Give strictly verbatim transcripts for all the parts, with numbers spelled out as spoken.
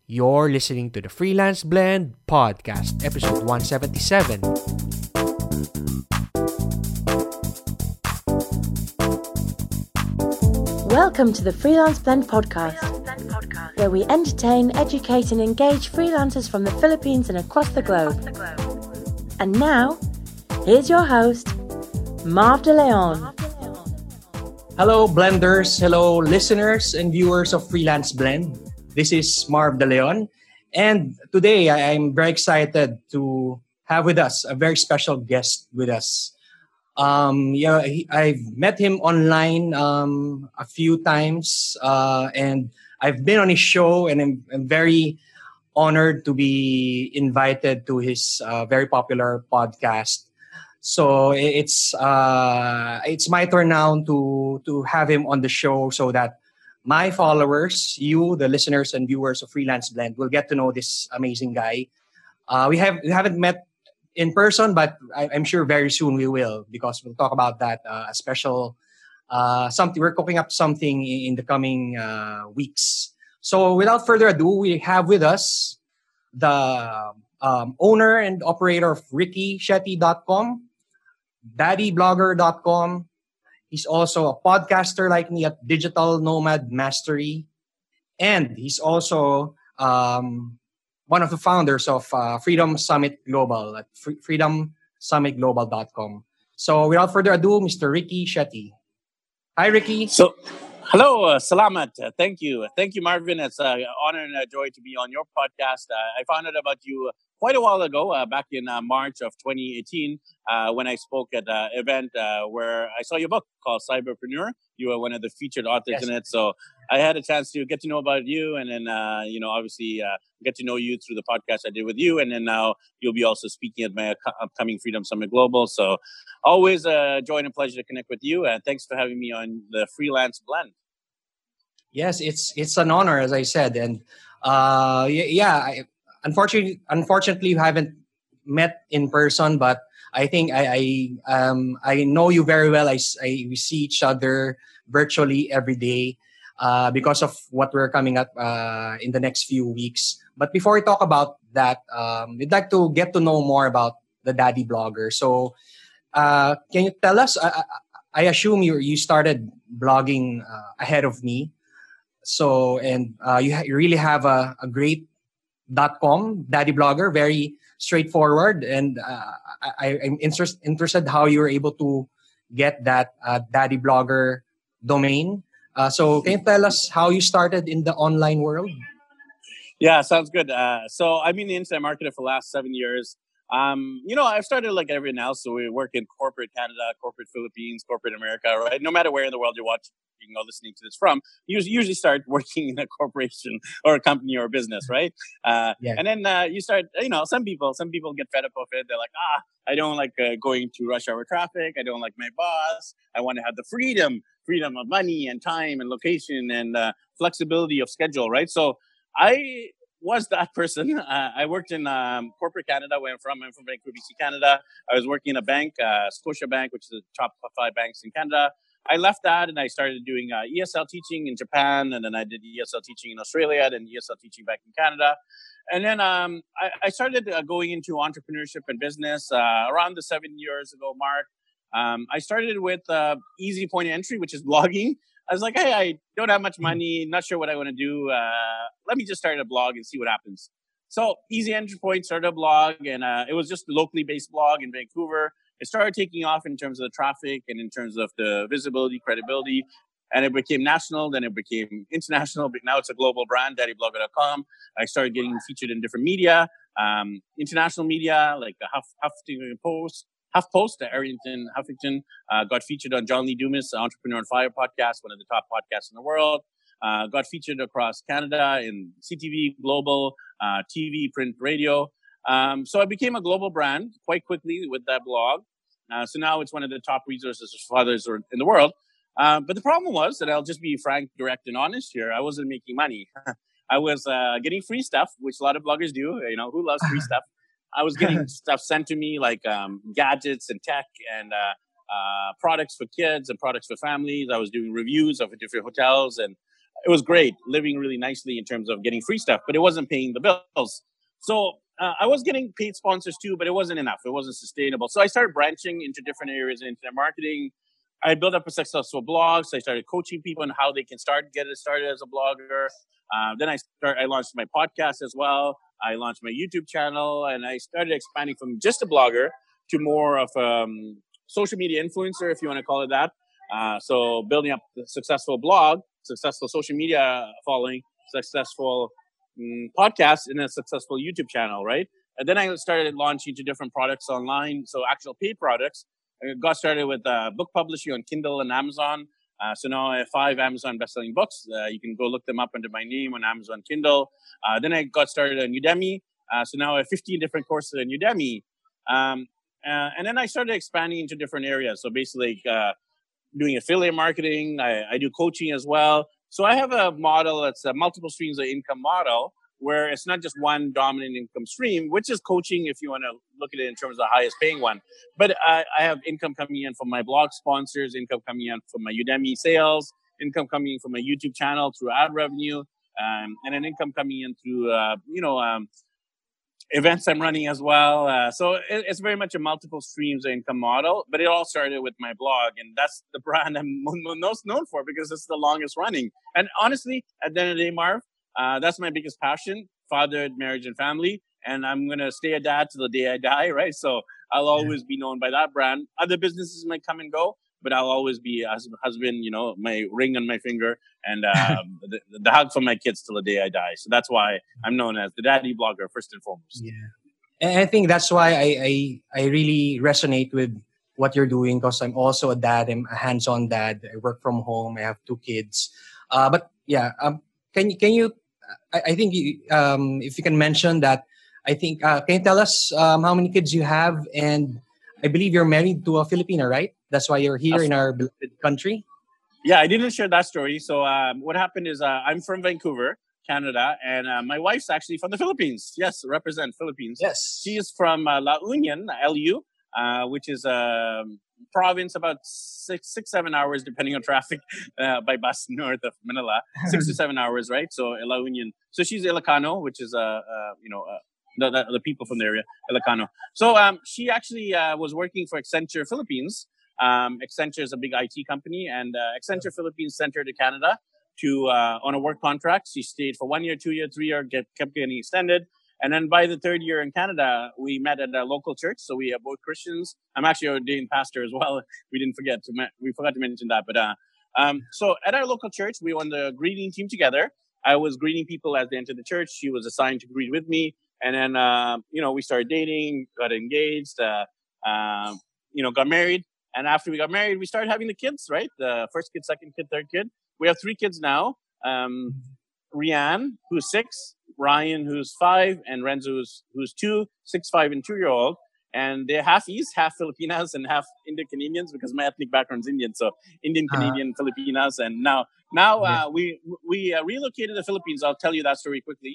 You're listening to the Freelance Blend Podcast, episode one seventy-seven. Welcome to the Freelance Blend Podcast, where we entertain, educate and engage freelancers from the Philippines and across the globe. And now, here's your host, Marv De Leon. Hello, Blenders. Hello, listeners and viewers of Freelance Blend. This is Marv De Leon. And today, I am very excited to have with us a very special guest with us. Um, yeah, he, I've met him online um, a few times, uh, and I've been on his show, and I'm, I'm very honored to be invited to his uh, very popular podcast. So it's uh, it's my turn now to to have him on the show, so that my followers, you, the listeners and viewers of Freelance Blend, will get to know this amazing guy. Uh, we have we haven't met in person, but I, I'm sure very soon we will, because we'll talk about that. Uh, a special uh, something we're cooking up something in, in the coming uh, weeks. So without further ado, we have with us the um, owner and operator of Ricky Shetty dot com, Daddy Blogger dot com. He's also a podcaster like me at Digital Nomad Mastery, and he's also um, one of the founders of uh, Freedom Summit Global at freedom summit global dot com. So without further ado, Mister Ricky Shetty. Hi, Ricky. So, hello, uh, Salamat. Uh, thank you. Thank you, Marvin. It's an honor and a joy to be on your podcast. Uh, I found out about you quite a while ago, uh, back in uh, March of twenty eighteen, uh, when I spoke at an event uh, where I saw your book called Cyberpreneur. You were one of the featured authors Yes. in it. So I had a chance to get to know about you, and then, uh, you know, obviously uh, get to know you through the podcast I did with you. And then now you'll be also speaking at my upcoming Freedom Summit Global. So always a joy and a pleasure to connect with you. And thanks for having me on the Freelance Blend. Yes, it's it's an honor, as I said, and uh, y- yeah. I, unfortunately, unfortunately, we haven't met in person, but I think I I, um, I know you very well. I, s- I- we see each other virtually every day uh, because of what we're coming up uh, in the next few weeks. But before we talk about that, um, we'd like to get to know more about the Daddy Blogger. So, uh, can you tell us? I, I, I assume you you started blogging uh, ahead of me. So, and uh, you, ha- you really have a, a great dot com, Daddy Blogger, very straightforward. And uh, I, I'm interest, interested how you were able to get that uh, Daddy Blogger domain. Uh, so can you tell us how you started in the online world? Yeah, sounds good. Uh, so I've been in the internet marketer for the last seven years. Um, you know, I've started like everyone else. So we work in corporate Canada, corporate Philippines, corporate America, right? No matter where in the world you're watching or listening to this from, you usually start working in a corporation or a company or a business, right? Uh, Yeah. and then uh, you start, you know, some people, some people get fed up of it. They're like, ah, I don't like uh, going to rush hour traffic. I don't like my boss. I want to have the freedom, freedom of money and time and location and uh, flexibility of schedule, right? So I was that person. Uh, I worked in um, corporate Canada, where I'm from. I'm from Vancouver, B C, Canada. I was working in a bank, uh, Scotiabank, which is the top five banks in Canada. I left that and I started doing uh, E S L teaching in Japan, and then I did E S L teaching in Australia, then E S L teaching back in Canada. And then um, I, I started uh, going into entrepreneurship and business uh, around the seven years ago mark. Um, I started with uh, easy point of entry, which is blogging. I was like, hey, I don't have much money, not sure what I want to do. Uh, let me just start a blog and see what happens. So easy entry point, started a blog, and uh, it was just a locally based blog in Vancouver. It started taking off in terms of the traffic and in terms of the visibility, credibility, and it became national. Then it became international, but now it's a global brand, daddy blogger dot com. I started getting featured in different media, um, international media like the Huff, Huffington Post, HuffPost, Arrington Huffington, uh, got featured on John Lee Dumas' Entrepreneur on Fire podcast, one of the top podcasts in the world. Uh, got featured across Canada in C T V, Global, uh, T V, print, radio. Um, so I became a global brand quite quickly with that blog. Uh, so now it's one of the top resources for others in the world. Uh, but the problem was that I'll just be frank, direct, and honest here. I wasn't making money. I was uh, getting free stuff, which a lot of bloggers do. You know, who loves free stuff? I was getting stuff sent to me like um, gadgets and tech and uh, uh, products for kids and products for families. I was doing reviews of different hotels and it was great, living really nicely in terms of getting free stuff, but it wasn't paying the bills. So uh, I was getting paid sponsors too, but it wasn't enough. It wasn't sustainable. So I started branching into different areas in internet marketing. I built up a successful blog. So I started coaching people on how they can start, get it started as a blogger. Uh, then I start, I launched my podcast as well. I launched my YouTube channel, and I started expanding from just a blogger to more of a um, social media influencer, if you want to call it that. Uh, so building up the successful blog, successful social media following, successful um, podcast, and a successful YouTube channel, right? And then I started launching to different products online, so actual paid products. I got started with uh, book publishing on Kindle and Amazon. Uh, so now I have five Amazon best-selling books. Uh, you can go look them up under my name on Amazon Kindle. Uh, then I got started on Udemy. Uh, so now I have fifteen different courses on Udemy. Um, uh, and then I started expanding into different areas. So basically uh, doing affiliate marketing. I, I do coaching as well. So I have a model that's a multiple streams of income model, where it's not just one dominant income stream, which is coaching if you want to look at it in terms of the highest paying one. But I, I have income coming in from my blog sponsors, income coming in from my Udemy sales, income coming in from my YouTube channel through ad revenue, um, and an income coming in through, uh, you know, um, events I'm running as well. Uh, so it, it's very much a multiple streams of income model, but it all started with my blog. And that's the brand I'm most known for because it's the longest running. And honestly, at the end of the day, Marv, Uh, that's my biggest passion, fatherhood, marriage, and family. And I'm going to stay a dad till the day I die, right? So I'll always be known by that brand. Other businesses might come and go, but I'll always be a husband, you know, my ring on my finger and um, the, the hug for my kids till the day I die. So that's why I'm known as the daddy blogger, first and foremost. Yeah. And I think that's why I, I, I really resonate with what you're doing, because I'm also a dad. I'm a hands-on dad. I work from home. I have two kids. Uh, but yeah, um, can, can you I, I think you, um, if you can mention that, I think, uh, can you tell us um, how many kids you have? And I believe you're married to a Filipina, right? That's why you're here in our beloved country. Yeah, I didn't share that story. So um, what happened is uh, I'm from Vancouver, Canada, and uh, my wife's actually from the Philippines. Yes, represent Philippines. Yes. She is from uh, La Union, L U, uh, which is a province about six, six, seven hours, depending on traffic, uh, by bus north of Manila. Six to seven hours, right? So La Union. So she's Ilocano, which is a uh, uh, you know uh, the, the the people from the area, Ilocano. So um, she actually uh, was working for Accenture Philippines. Um, Accenture is a big I T company, and uh, Accenture Philippines sent her to Canada to uh, on a work contract. She stayed for one year, two year, three year, get, kept getting extended. And then by the third year in Canada, we met at a local church. So we are both Christians. I'm actually an ordained pastor as well. We didn't forget to we forgot to mention that. But uh, um, so at our local church, we were on the greeting team together. I was greeting people as they entered the church. She was assigned to greet with me. And then, uh, you know, we started dating, got engaged, uh, uh, you know, got married. And after we got married, we started having the kids, right? The first kid, second kid, third kid. We have three kids now. Um, Rianne, who's six, Ryan, who's five, and Renzo, who's, who's two, six, five, and two-year-old. And they're half East, half Filipinas, and half Indo-Canadians because my ethnic background is Indian. So Indian, Canadian, uh, Filipinas. And now now uh, we we uh, relocated to the Philippines. I'll tell you that story quickly.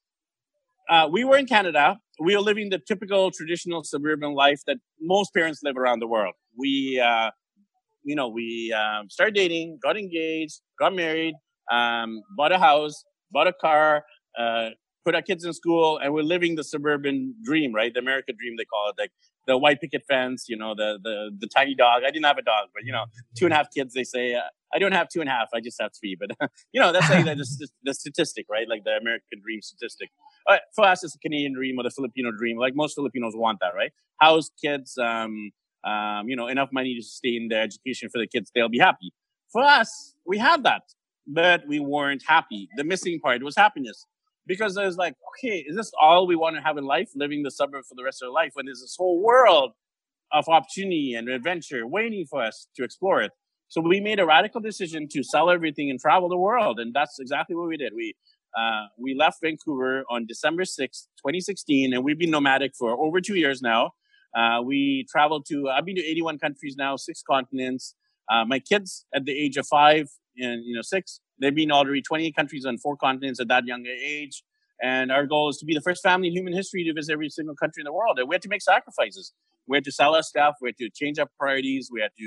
Uh, we were in Canada. We were living the typical traditional suburban life that most parents live around the world. We, uh, you know, we um, started dating, got engaged, got married, um, bought a house, bought a car, uh, put our kids in school, and we're living the suburban dream, right? The American dream, they call it, like the white picket fence, you know, the the the tiny dog. I didn't have a dog, but, you know, two and a half kids, they say. Uh, I don't have two and a half. I just have three. But, you know, that's like the, the, the statistic, right? Like the American dream statistic. Uh, for us, it's a Canadian dream or the Filipino dream. Like most Filipinos want that, right? House, kids, um, um, you know, enough money to sustain their education for the kids. They'll be happy. For us, we had that, but we weren't happy. The missing part was happiness. Because I was like, okay, is this all we want to have in life? Living the suburb for the rest of our life when there's this whole world of opportunity and adventure waiting for us to explore it. So we made a radical decision to sell everything and travel the world. And that's exactly what we did. We uh, we left Vancouver on December sixth, twenty sixteen, and we've been nomadic for over two years now. Uh, we traveled to, I've been to eighty-one countries now, six continents. Uh, my kids at the age of five and, you know, six, they've been already twenty countries on four continents at that young age. And our goal is to be the first family in human history to visit every single country in the world. And we had to make sacrifices. We had to sell our stuff. We had to change our priorities. We had to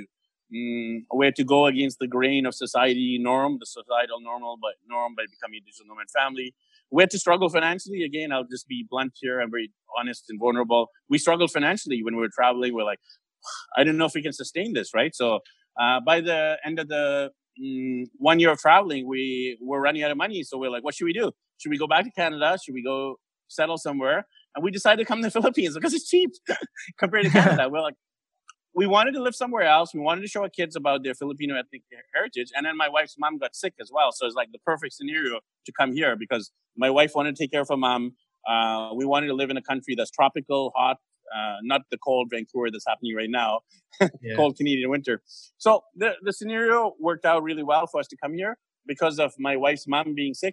Mm, we had to go against the grain of society norm, the societal normal, but norm by becoming a digital nomad family. We had to struggle financially. Again, I'll just be blunt here. I'm very honest and vulnerable. We struggled financially when we were traveling. We're like, I don't know if we can sustain this, right? So uh, by the end of the mm, one year of traveling, we were running out of money. So we're like, what should we do? Should we go back to Canada? Should we go settle somewhere? And we decided to come to the Philippines because it's cheap compared to Canada. We're like, we wanted to live somewhere else. We wanted to show our kids about their Filipino ethnic heritage. And then my wife's mom got sick as well. So it's like the perfect scenario to come here because my wife wanted to take care of her mom. Uh, we wanted to live in a country that's tropical, hot, uh, not the cold Vancouver that's happening right now, yeah. Cold Canadian winter. So the, the scenario worked out really well for us to come here because of my wife's mom being sick.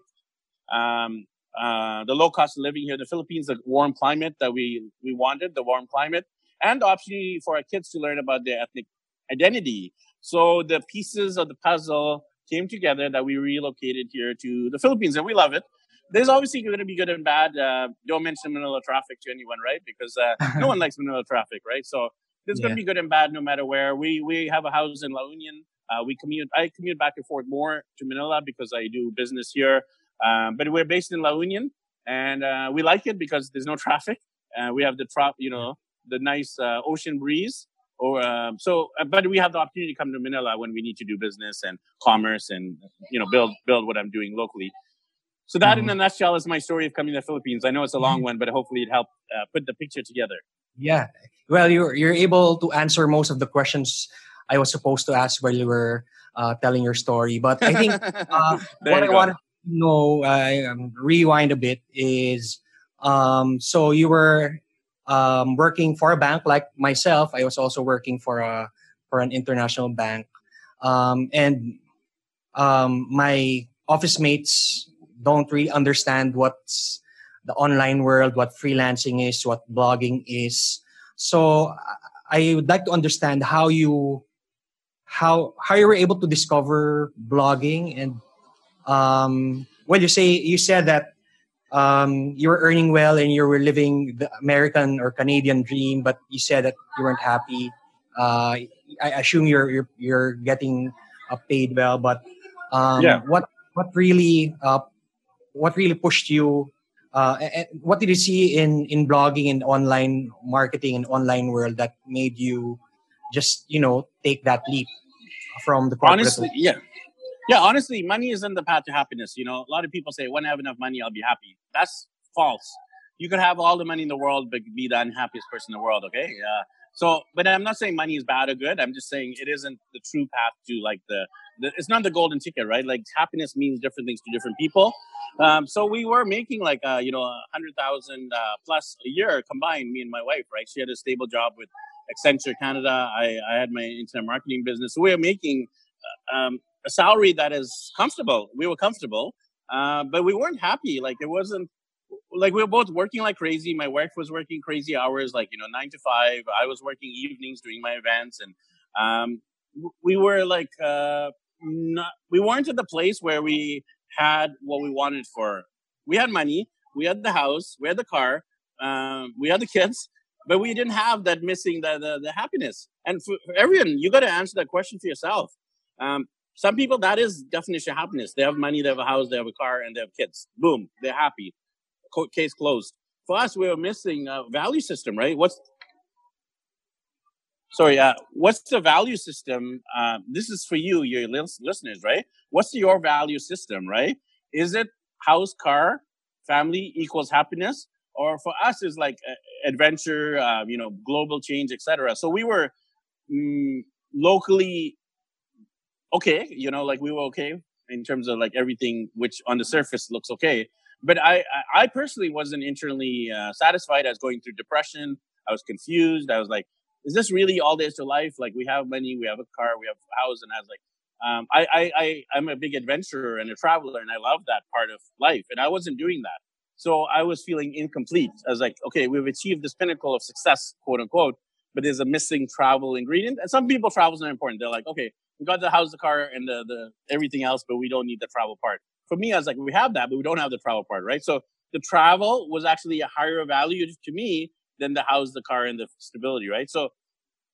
Um, uh, the low cost of living here in the Philippines, the warm climate that we, we wanted, the warm climate. And the opportunity for our kids to learn about their ethnic identity. So the pieces of the puzzle came together that we relocated here to the Philippines, and we love it. There's obviously going to be good and bad. Uh, don't mention Manila traffic to anyone, right? Because uh, no one likes Manila traffic, right? So there's yeah. going to be good and bad no matter where. We we have a house in La Union. Uh, we commute. I commute back and forth more to Manila because I do business here. Um, but we're based in La Union, and uh, we like it because there's no traffic. Uh, we have the tra- you know. the nice uh, ocean breeze. Or um, so, uh, but we have the opportunity to come to Manila when we need to do business and commerce and, you know, build build what I'm doing locally. So that mm-hmm. in a nutshell is my story of coming to the Philippines. I know it's a long one, but hopefully it helped uh, put the picture together. Yeah. Well, you're, you're able to answer most of the questions I was supposed to ask while you were uh, telling your story. But I think uh, what I wanted to know, uh, um, rewind a bit, is um, so you were... Um, working for a bank like myself. I was also working for a for an international bank, um, and um, my office mates don't really understand what's the online world, what freelancing is, what blogging is. So I would like to understand how you how how you were able to discover blogging, and um, well, you say you said that. Um, you were earning well and you were living the American or Canadian dream, but you said that you weren't happy. Uh, I assume you're you're, you're getting uh, paid well, but um, yeah. what what really uh, what really pushed you? Uh, and what did you see in, in blogging and online marketing and online world that made you just you know take that leap from the corporate? Honestly, yeah. Yeah, honestly, money isn't the path to happiness. You know, a lot of people say, when I have enough money, I'll be happy. That's false. You could have all the money in the world, but be the unhappiest person in the world, okay? Uh, so, but I'm not saying money is bad or good. I'm just saying it isn't the true path to, like, the, the it's not the golden ticket, right? Like, happiness means different things to different people. Um, so we were making, like, uh, you know, one hundred thousand uh, plus a year combined, me and my wife, right? She had a stable job with Accenture Canada. I, I had my internet marketing business. So we were making... Uh, um, a salary that is comfortable. We were comfortable, uh, but we weren't happy. Like it wasn't like we were both working like crazy. My wife was working crazy hours, like, you know, nine to five. I was working evenings doing my events. And um, we were like, uh, not, we weren't at the place where we had what we wanted for. We had money. We had the house. We had the car. Um, we had the kids. But we didn't have that missing, the, the, the happiness. And for, for everyone, you got to answer that question for yourself. Um, Some people, that is definition of happiness. They have money, they have a house, they have a car, and they have kids. Boom, they're happy. Co- case closed. For us, we were missing a value system, right? What's sorry? Uh, what's the value system? Uh, this is for you, your listeners, right? What's your value system, right? Is it house, car, family equals happiness, or for us, is like uh, adventure, uh, you know, global change, et cetera. So we were mm, locally. Okay, you know, like we were okay in terms of like everything, which on the surface looks okay. But I, I personally wasn't internally uh, satisfied. I was going through depression. I was confused. I was like, is this really all there is to life? Like we have money, we have a car, we have a house. And I was like, um, I, I, I, I'm a big adventurer and a traveler, and I love that part of life. And I wasn't doing that. So I was feeling incomplete. I was like, okay, we've achieved this pinnacle of success, quote unquote, but there's a missing travel ingredient. And some people, travel is not important. They're like, okay, we got the house, the car, and the, the everything else, but we don't need the travel part. For me, I was like, we have that, but we don't have the travel part, right? So the travel was actually a higher value to me than the house, the car, and the stability, right? So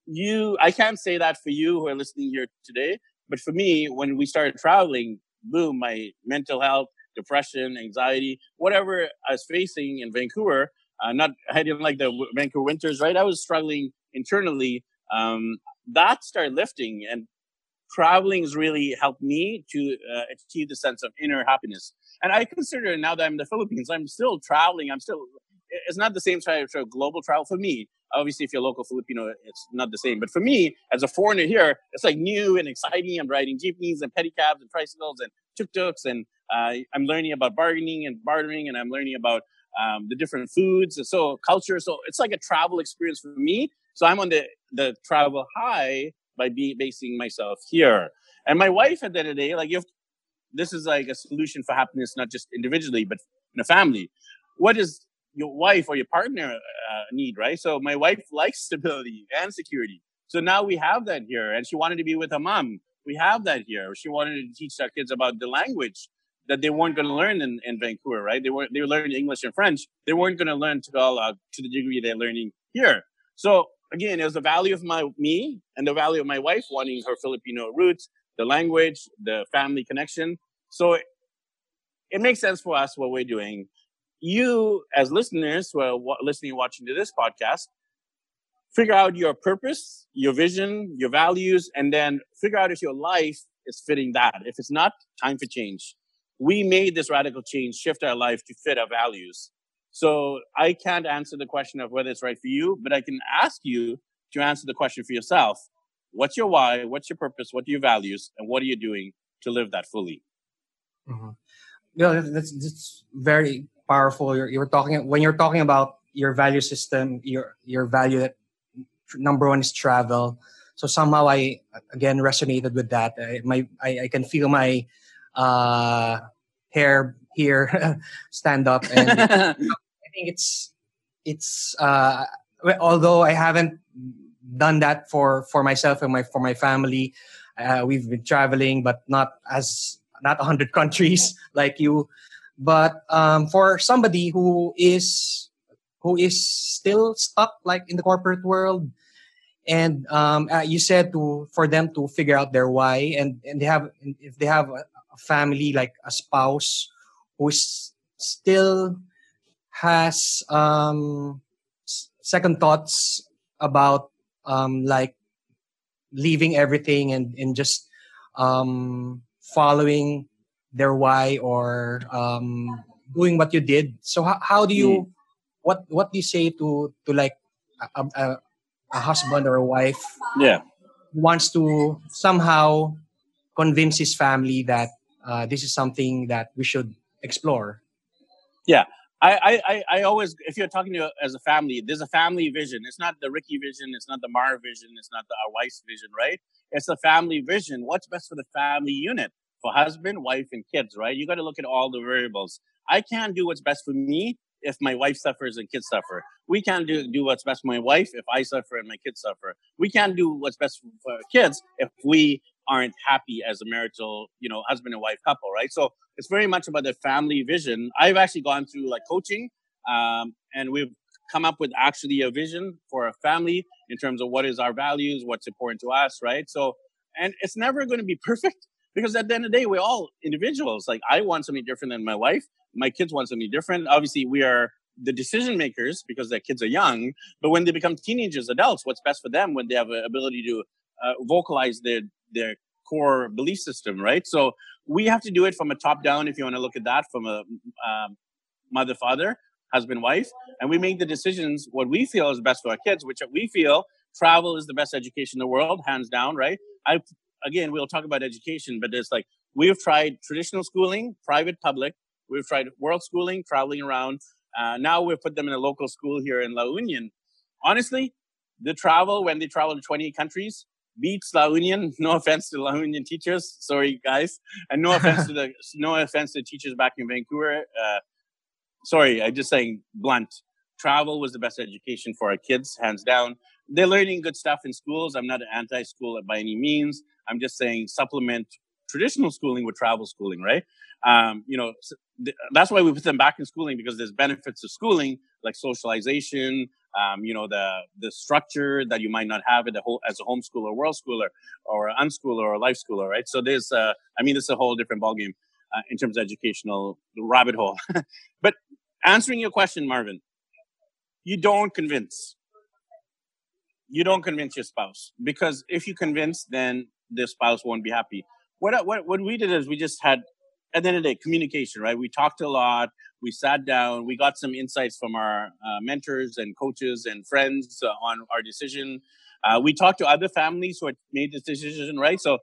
you, I can't say that for you who are listening here today, but for me, when we started traveling, boom, my mental health, depression, anxiety, whatever I was facing in Vancouver, uh, not, I didn't like the w- Vancouver winters, right? I was struggling internally. Um, that started lifting, and traveling has really helped me to uh, achieve the sense of inner happiness. And I consider now that I'm in the Philippines, I'm still traveling. I'm still, it's not the same type of global travel for me. Obviously, if you're a local Filipino, it's not the same. But for me, as a foreigner here, it's like new and exciting. I'm riding jeepneys and pedicabs and tricycles and tuk-tuks, and uh, I'm learning about bargaining and bartering, and I'm learning about um, the different foods and so culture. So it's like a travel experience for me. So I'm on the, the travel high by be, basing myself here. And my wife, at the end of the day, like, you have, this is like a solution for happiness, not just individually, but in a family. What does your wife or your partner uh, need, right? So my wife likes stability and security. So now we have that here. And she wanted to be with her mom. We have that here. She wanted to teach our kids about the language that they weren't going to learn in, in Vancouver, right? They weren't, they were learning English and French. They weren't going to learn Tagalog uh, to the degree they're learning here. So again, it was the value of my me and the value of my wife wanting her Filipino roots, the language, the family connection. So it, it makes sense for us what we're doing. You, as listeners who are w- listening and watching to this podcast, figure out your purpose, your vision, your values, and then figure out if your life is fitting that. If it's not, time for change. We made this radical change, shift our life to fit our values. So I can't answer the question of whether it's right for you, but I can ask you to answer the question for yourself. What's your why? What's your purpose? What are your values? And what are you doing to live that fully? Mm-hmm. Yeah, that's, that's very powerful. You're, you're talking, when you're talking about your value system, your, your value that number one is travel. So somehow I, again, resonated with that. I, my, I, I can feel my uh, hair here stand up. And it, I think it's, it's uh, although I haven't done that for, for myself and my, for my family, uh, we've been traveling, but not as, not one hundred countries like you. But um, for somebody who is who is still stuck like in the corporate world, and um, uh, you said to for them to figure out their why, and, and they have if they have a, a family, like a spouse who is still has um, second thoughts about um, like leaving everything and and just um, following their why, or um, doing what you did. So how, how do you mm. what what do you say to to like a, a, a husband or a wife yeah who wants to somehow convince his family that uh, this is something that we should explore? Yeah. I, I, I always, if you're talking to as a family, there's a family vision. It's not the Ricky vision. It's not the Mar vision. It's not the our wife's vision, right? It's a family vision. What's best for the family unit? For husband, wife, and kids, right? You got to look at all the variables. I can't do what's best for me if my wife suffers and kids suffer. We can't do, do what's best for my wife if I suffer and my kids suffer. We can't do what's best for our kids if we aren't happy as a marital, you know, husband and wife couple, right? So it's very much about the family vision. I've actually gone through like coaching, um, and we've come up with actually a vision for a family in terms of what is our values, what's important to us, right? So, and it's never going to be perfect, because at the end of the day, we're all individuals. Like, I want something different than my wife. My kids want something different. Obviously, we are the decision makers because their kids are young. But when they become teenagers, adults, what's best for them when they have an ability to uh, vocalize their their core belief system, right? So we have to do it from a top down, if you want to look at that, from a um, mother, father, husband, wife. And we make the decisions what we feel is best for our kids, which we feel travel is the best education in the world, hands down, right? I Again, we'll talk about education, but it's like we've tried traditional schooling, private, public. We've tried world schooling, traveling around. Uh, now we've put them in a local school here in La Union. Honestly, the travel, when they travel to twenty-eight countries, beats La Union. No offense to La Union teachers. Sorry, guys. And no offense to the no offense to teachers back in Vancouver. Uh, sorry, I'm just saying blunt. Travel was the best education for our kids, hands down. They're learning good stuff in schools. I'm not an anti-school by any means. I'm just saying supplement traditional schooling with travel schooling, right? Um, you know, that's why we put them back in schooling, because there's benefits of schooling, like socialization, Um, you know, the the structure that you might not have at the whole, as a homeschooler, world schooler, or an unschooler, or a life schooler, right? So there's, uh, I mean, this is a whole different ballgame uh, in terms of educational rabbit hole. But answering your question, Marvin, you don't convince. You don't convince your spouse, because if you convince, then the spouse won't be happy. What what what we did is we just had, at the end of the day, communication, right? We talked a lot. We sat down. We got some insights from our uh, mentors and coaches and friends uh, on our decision. Uh, we talked to other families who had made this decision, right? So,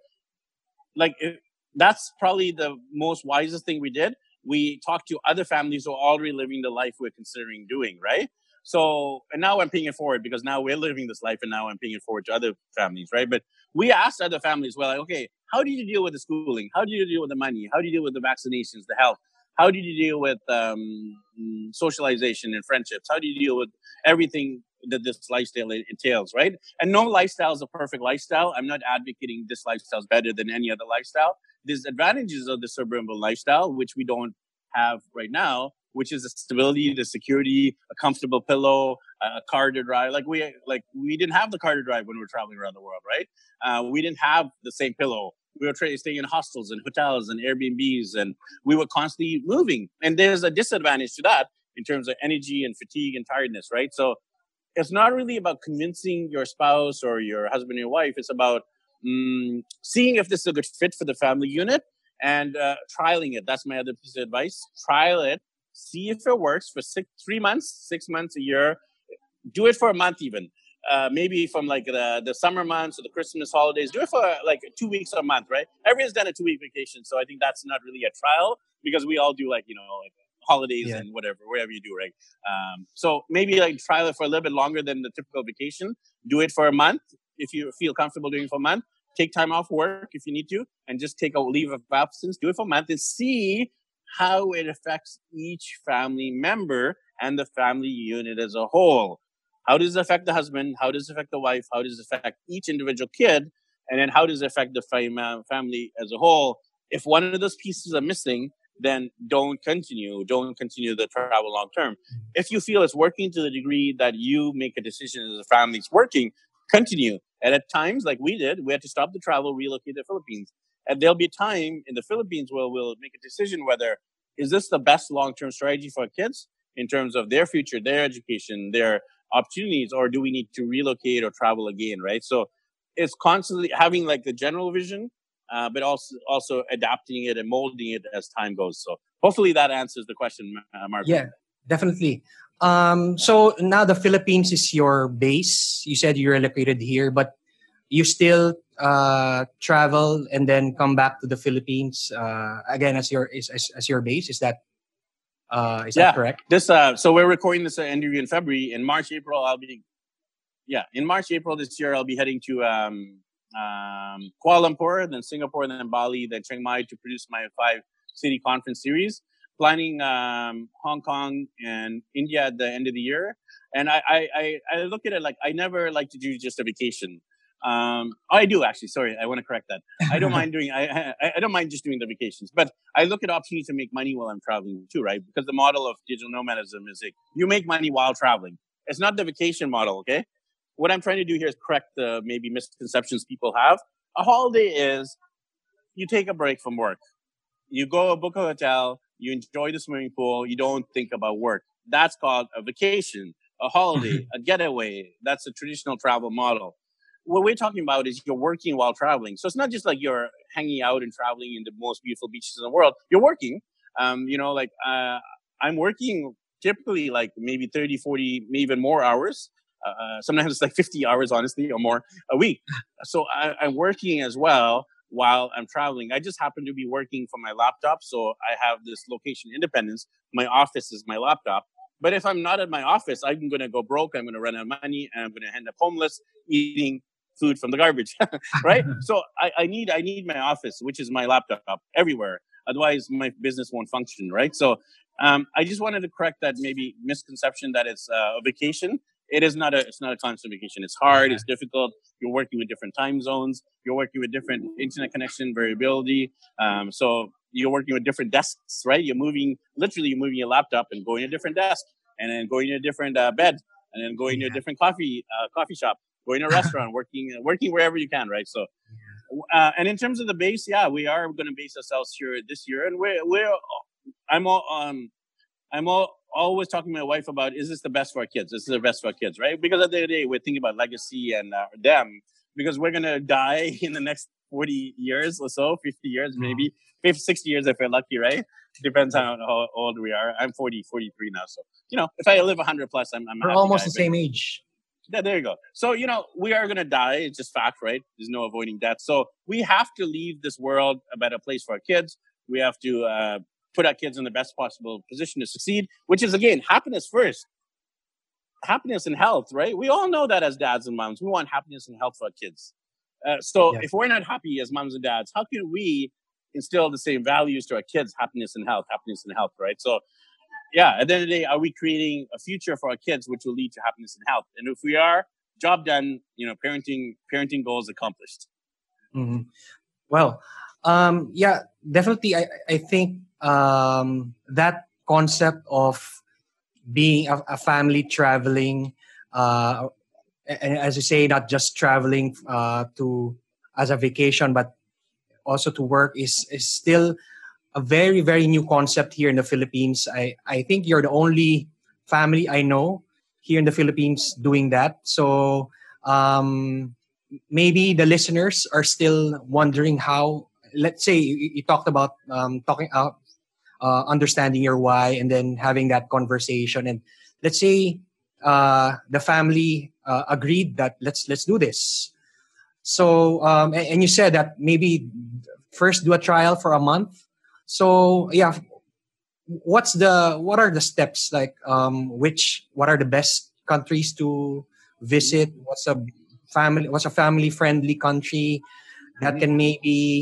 like, it, that's probably the most wisest thing we did. We talked to other families who are already living the life we're considering doing, right? So, and now I'm paying it forward, because now we're living this life, and now I'm paying it forward to other families, right? But we asked other families, well, like, okay, how do you deal with the schooling? How do you deal with the money? How do you deal with the vaccinations, the health? How do you deal with um, socialization and friendships? How do you deal with everything that this lifestyle entails, right? And no lifestyle is a perfect lifestyle. I'm not advocating this lifestyle is better than any other lifestyle. There's advantages of the suburban lifestyle, which we don't have right now, which is the stability, the security, a comfortable pillow, a car to drive. Like we, like we didn't have the car to drive when we were traveling around the world, right? Uh, we didn't have the same pillow. We were tra- staying in hostels and hotels and Airbnbs, and we were constantly moving. And there's a disadvantage to that in terms of energy and fatigue and tiredness, right? So it's not really about convincing your spouse or your husband or your wife. It's about mm, seeing if this is a good fit for the family unit and uh, trialing it. That's my other piece of advice. Trial it. See if it works for six, three months, six months, a year. Do it for a month even. Uh, maybe from like the, the summer months or the Christmas holidays. Do it for like two weeks or a month, right? Everyone's done a two-week vacation. So I think that's not really a trial, because we all do like, you know, like holidays yeah. and whatever, whatever you do, right? Um, so maybe like trial it for a little bit longer than the typical vacation. Do it for a month. If you feel comfortable doing it for a month, take time off work if you need to, and just take a leave of absence. Do it for a month and see how it affects each family member and the family unit as a whole. How does it affect the husband? How does it affect the wife? How does it affect each individual kid? And then how does it affect the fam- family as a whole? If one of those pieces are missing, then don't continue. Don't continue the travel long term. If you feel it's working to the degree that you make a decision as a family it's working, continue. And at times, like we did, we had to stop the travel, relocate to the Philippines. And there'll be a time in the Philippines where we'll make a decision whether is this the best long-term strategy for our kids in terms of their future, their education, their opportunities, or do we need to relocate or travel again, right? So it's constantly having like the general vision, uh, but also also adapting it and molding it as time goes. So hopefully that answers the question, uh, Mark. Yeah, definitely. Um, so now the Philippines is your base. You said you're located here, but you still uh, travel and then come back to the Philippines uh, again as your as, as your base. Is that uh, is yeah. that correct? This uh, so we're recording this interview in February. In March, April, I'll be yeah. In March, April this year, I'll be heading to um, um, Kuala Lumpur, then Singapore, then Bali, then Chiang Mai to produce my five city conference series. Planning um, Hong Kong and India at the end of the year. And I, I, I, I look at it like I never like to do just a vacation. Um, I do actually. Sorry, I want to correct that. I don't mind doing. I, I I don't mind just doing the vacations, but I look at opportunities to make money while I'm traveling too, right? Because the model of digital nomadism is like you make money while traveling. It's not the vacation model, okay? What I'm trying to do here is correct the maybe misconceptions people have. A holiday is you take a break from work, you go book a hotel, you enjoy the swimming pool, you don't think about work. That's called a vacation, a holiday, a getaway. That's a traditional travel model. What we're talking about is you're working while traveling. So it's not just like you're hanging out and traveling in the most beautiful beaches in the world. You're working. Um, you know, like uh, I'm working typically like maybe thirty, forty, maybe even more hours. Uh, sometimes it's like fifty hours, honestly, or more a week. So I, I'm working as well while I'm traveling. I just happen to be working from my laptop. So I have this location independence. My office is my laptop. But if I'm not at my office, I'm going to go broke. I'm going to run out of money and I'm going to end up homeless, eating food from the garbage, right? So I, I need I need my office, which is my laptop, everywhere. Otherwise, my business won't function, right? So um, I just wanted to correct that maybe misconception that it's uh, a vacation. It is not a it's not a constant vacation. It's hard. It's difficult. You're working with different time zones. You're working with different internet connection variability. Um, so you're working with different desks, right? You're moving literally. You're moving your laptop and going to a different desk, and then going to a different uh, bed. and then going Yeah. to a different coffee uh, coffee shop, going to a restaurant, working working wherever you can, right? So, uh, and in terms of the base, yeah, we are going to base ourselves here this year, and we're we're I'm all um I'm all, always talking to my wife about, is this the best for our kids? This is the best for our kids, right? Because at the end of the day, we're thinking about legacy and uh, them, because we're going to die in the next forty years or so, fifty years, maybe fifty, sixty years if we're lucky, right? Depends on how old we are. I'm forty, forty-three now. So, you know, if I live one hundred plus, I'm, I'm a We're happy almost guy, the but- same age. Yeah, there you go. So, you know, we are going to die. It's just fact, right? There's no avoiding death. So we have to leave this world a better place for our kids. We have to uh, put our kids in the best possible position to succeed, which is, again, happiness first. Happiness and health, right? We all know that as dads and moms. We want happiness and health for our kids. Uh, so Yeah. if we're not happy as moms and dads, how can we instill the same values to our kids? Happiness and health, happiness and health, right? So, yeah, at the end of the day, are we creating a future for our kids which will lead to happiness and health? And if we are, job done, you know, parenting parenting goals accomplished. Mhm. Well, um, yeah, definitely. I, I think um, that concept of being a, a family traveling, uh, and as you say, not just traveling uh, to as a vacation, but also to work is is still a very very new concept here in the Philippines. I I think you're the only family I know here in the Philippines doing that. So um, maybe the listeners are still wondering how. Let's say you, you talked about um, talking out, uh, understanding your why, and then having that conversation. And let's say uh, the family uh, agreed that let's let's do this. So um, and, and you said that maybe first do a trial for a month. So yeah, what's the what are the steps like? Um, which what are the best countries to visit? What's a family? What's a family friendly country that can maybe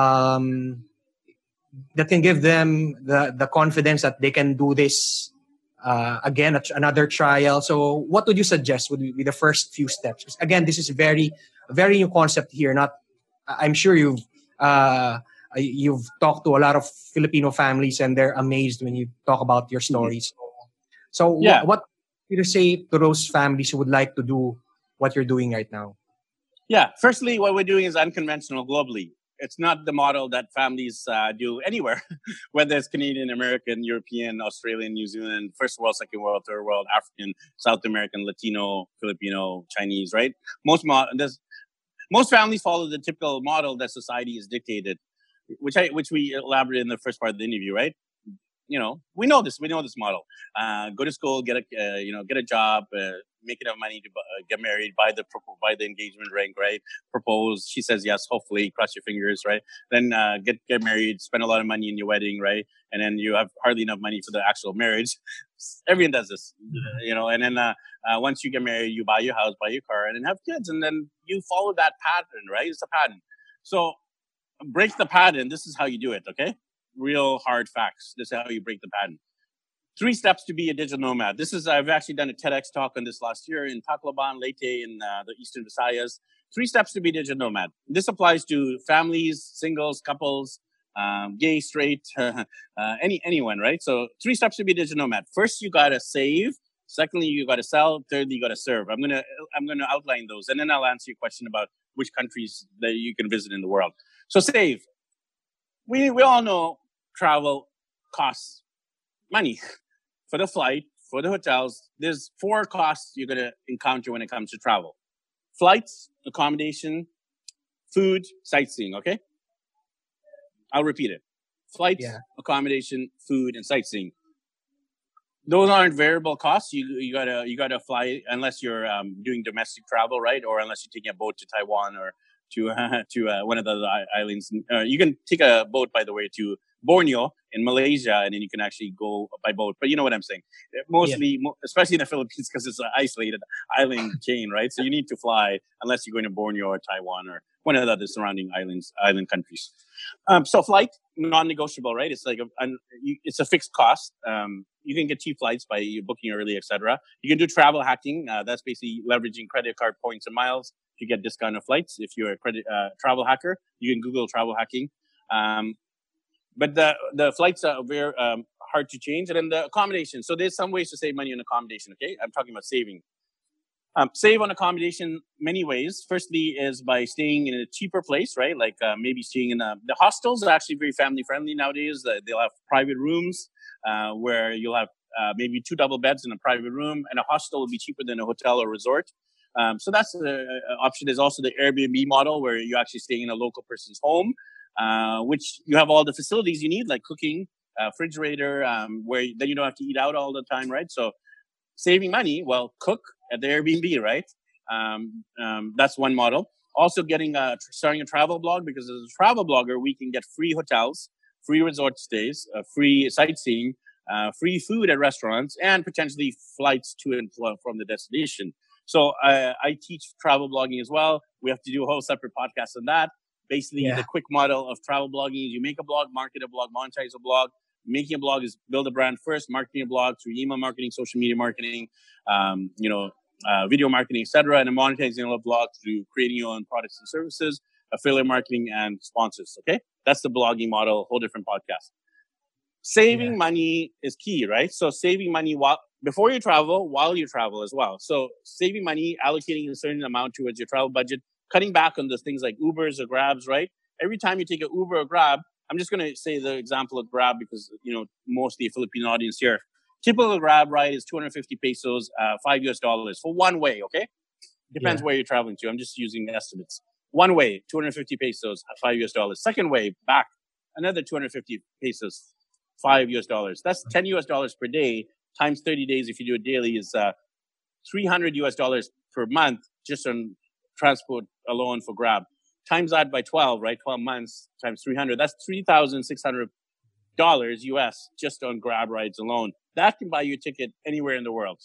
um, that can give them the the confidence that they can do this uh, again at another trial. So what would you suggest would be the first few steps? 'Cause again, this is very a very new concept here. Not I'm sure you've uh, you've talked to a lot of Filipino families and they're amazed when you talk about your stories. So Yeah. what, what would you say to those families who would like to do what you're doing right now? Yeah. Firstly, what we're doing is unconventional globally. It's not the model that families uh, do anywhere, whether it's Canadian, American, European, Australian, New Zealand, first world, second world, third world, African, South American, Latino, Filipino, Chinese, right? Most mo- there's, most families follow the typical model that society has dictated, which I which we elaborated in the first part of the interview, right? You know, we know this. We know this model. Uh, go to school, get a uh, you know, get a job, uh, make enough money to uh, get married, buy the buy the engagement ring, right? Propose. She says yes. Hopefully, cross your fingers, right? Then uh, get get married, spend a lot of money in your wedding, right? And then you have hardly enough money for the actual marriage. Everyone does this, you know. And then uh, uh, once you get married, you buy your house, buy your car, and then have kids, and then you follow that pattern, right? It's a pattern. So break the pattern. This is how you do it, okay? Real hard facts. This is how you break the pattern. Three steps to be a digital nomad. This is, I've actually done a TEDx talk on this last year in Tacloban, Leyte, in uh, the Eastern Visayas. Three steps to be a digital nomad. This applies to families, singles, couples, um, gay, straight, uh, any anyone, right? So three steps to be a digital nomad. First, you gotta save. Secondly, you gotta sell. Thirdly, you gotta serve. I'm gonna I'm gonna outline those, and then I'll answer your question about which countries that you can visit in the world. So save. We we all know travel costs money for the flight, for the hotels. There's four costs you're going to encounter when it comes to travel: flights, accommodation, food, sightseeing. Okay, I'll repeat it: flights, Yeah. accommodation, food, and sightseeing. Those aren't variable costs. You you gotta you gotta fly unless you're um, doing domestic travel, right? Or unless you're taking a boat to Taiwan or to uh, to uh, one of the other islands. Uh, you can take a boat, by the way, to Borneo in Malaysia, and then you can actually go by boat. But you know what I'm saying? Mostly, mo- especially in the Philippines, because it's an isolated island chain, right? So you need to fly unless you're going to Borneo or Taiwan or one of the other surrounding islands, island countries. Um, so flight, non-negotiable, right? It's like a, an, you, it's a fixed cost. Um, you can get cheap flights by booking early, et cetera. You can do travel hacking. Uh, that's basically leveraging credit card points and miles to get discounted flights. If you're a credit uh, travel hacker, you can Google travel hacking. Um, but the the flights are very um, hard to change, and then the accommodation. So there's some ways to save money on accommodation. Okay, I'm talking about saving. Um, save on accommodation many ways. Firstly, is by staying in a cheaper place, right? Like uh, maybe staying in a, the hostels are actually very family friendly nowadays. Uh, they'll have private rooms uh, where you'll have uh, maybe two double beds in a private room, and a hostel will be cheaper than a hotel or resort. Um, so that's the uh, option. There's also the Airbnb model where you're actually staying in a local person's home, uh, which you have all the facilities you need, like cooking, uh, refrigerator, um, where then you don't have to eat out all the time, right? So saving money, well, cook at the Airbnb, right? Um, um, that's one model. Also getting a, starting a travel blog, because as a travel blogger, we can get free hotels, free resort stays, uh, free sightseeing, uh, free food at restaurants, and potentially flights to and from the destination. So uh, I teach travel blogging as well. We have to do a whole separate podcast on that. Basically, yeah. The quick model of travel blogging is you make a blog, market a blog, monetize a blog. Making a blog is build a brand first, marketing a blog through email marketing, social media marketing, um, you know, uh, video marketing, et cetera. And then monetizing a blog through creating your own products and services, affiliate marketing, and sponsors. Okay, that's the blogging model. Whole different podcast. Saving yeah. money is key, right? So saving money while before you travel, while you travel as well. So saving money, allocating a certain amount towards your travel budget, cutting back on those things like Ubers or Grabs, right? Every time you take an Uber or Grab, I'm just going to say the example of Grab because, you know, mostly a Filipino audience here. Typical Grab ride is two hundred fifty pesos, uh, five U S dollars for one way, okay? Depends yeah. where you're traveling to. I'm just using estimates. One way, two hundred fifty pesos, five U S dollars. Second way, back, another two hundred fifty pesos, five U S dollars. That's ten U S dollars per day times thirty days. If you do it daily is uh, three hundred U S dollars per month just on transport alone for Grab. Times that by twelve, right? twelve months times three hundred. That's three thousand six hundred dollars U S just on Grab rides alone. That can buy you a ticket anywhere in the world.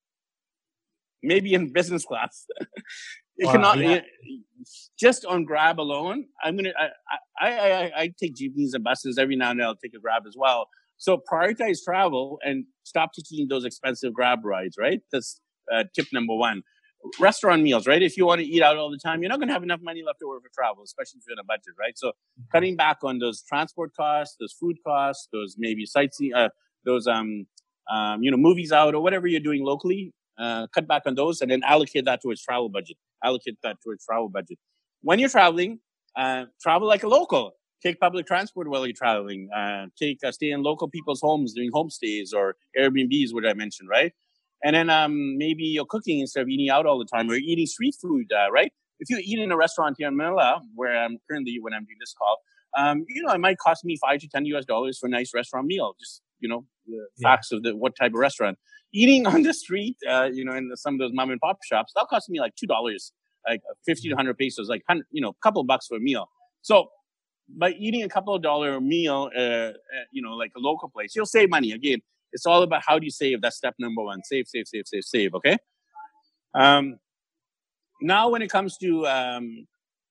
Maybe in business class. It wow, cannot, yeah. Just on Grab alone. I'm going to, I, I, I, I take jeepneys and buses every now and then. I'll take a Grab as well. So prioritize travel and stop taking those expensive Grab rides, right? That's uh, tip number one. Restaurant meals, right? If you want to eat out all the time, you're not going to have enough money left over for travel, especially if you're on a budget, right? So cutting back on those transport costs, those food costs, those maybe sightseeing, uh, those, um, um, you know, movies out or whatever you're doing locally, uh, cut back on those and then allocate that towards travel budget. Allocate that towards travel budget. When you're traveling, uh, travel like a local. Take public transport while you're traveling. Uh, take, uh, stay in local people's homes doing homestays or Airbnbs, which I mentioned, right? And then um, maybe you're cooking instead of eating out all the time or eating street food, uh, right? If you eat in a restaurant here in Manila, where I'm currently when I'm doing this call, um, you know, it might cost me five to ten U S dollars for a nice restaurant meal. Just, you know, the yeah. facts of the what type of restaurant. Eating on the street, uh, you know, in the, some of those mom and pop shops, that'll cost me like two dollars, like fifty to one hundred pesos, like, you know, a couple of bucks for a meal. So by eating a couple of dollar meal, uh, uh, you know, like a local place, you'll save money. Again, it's all about how do you save. That's step number one. Save, save, save, save, save. Okay. Um, now, when it comes to um,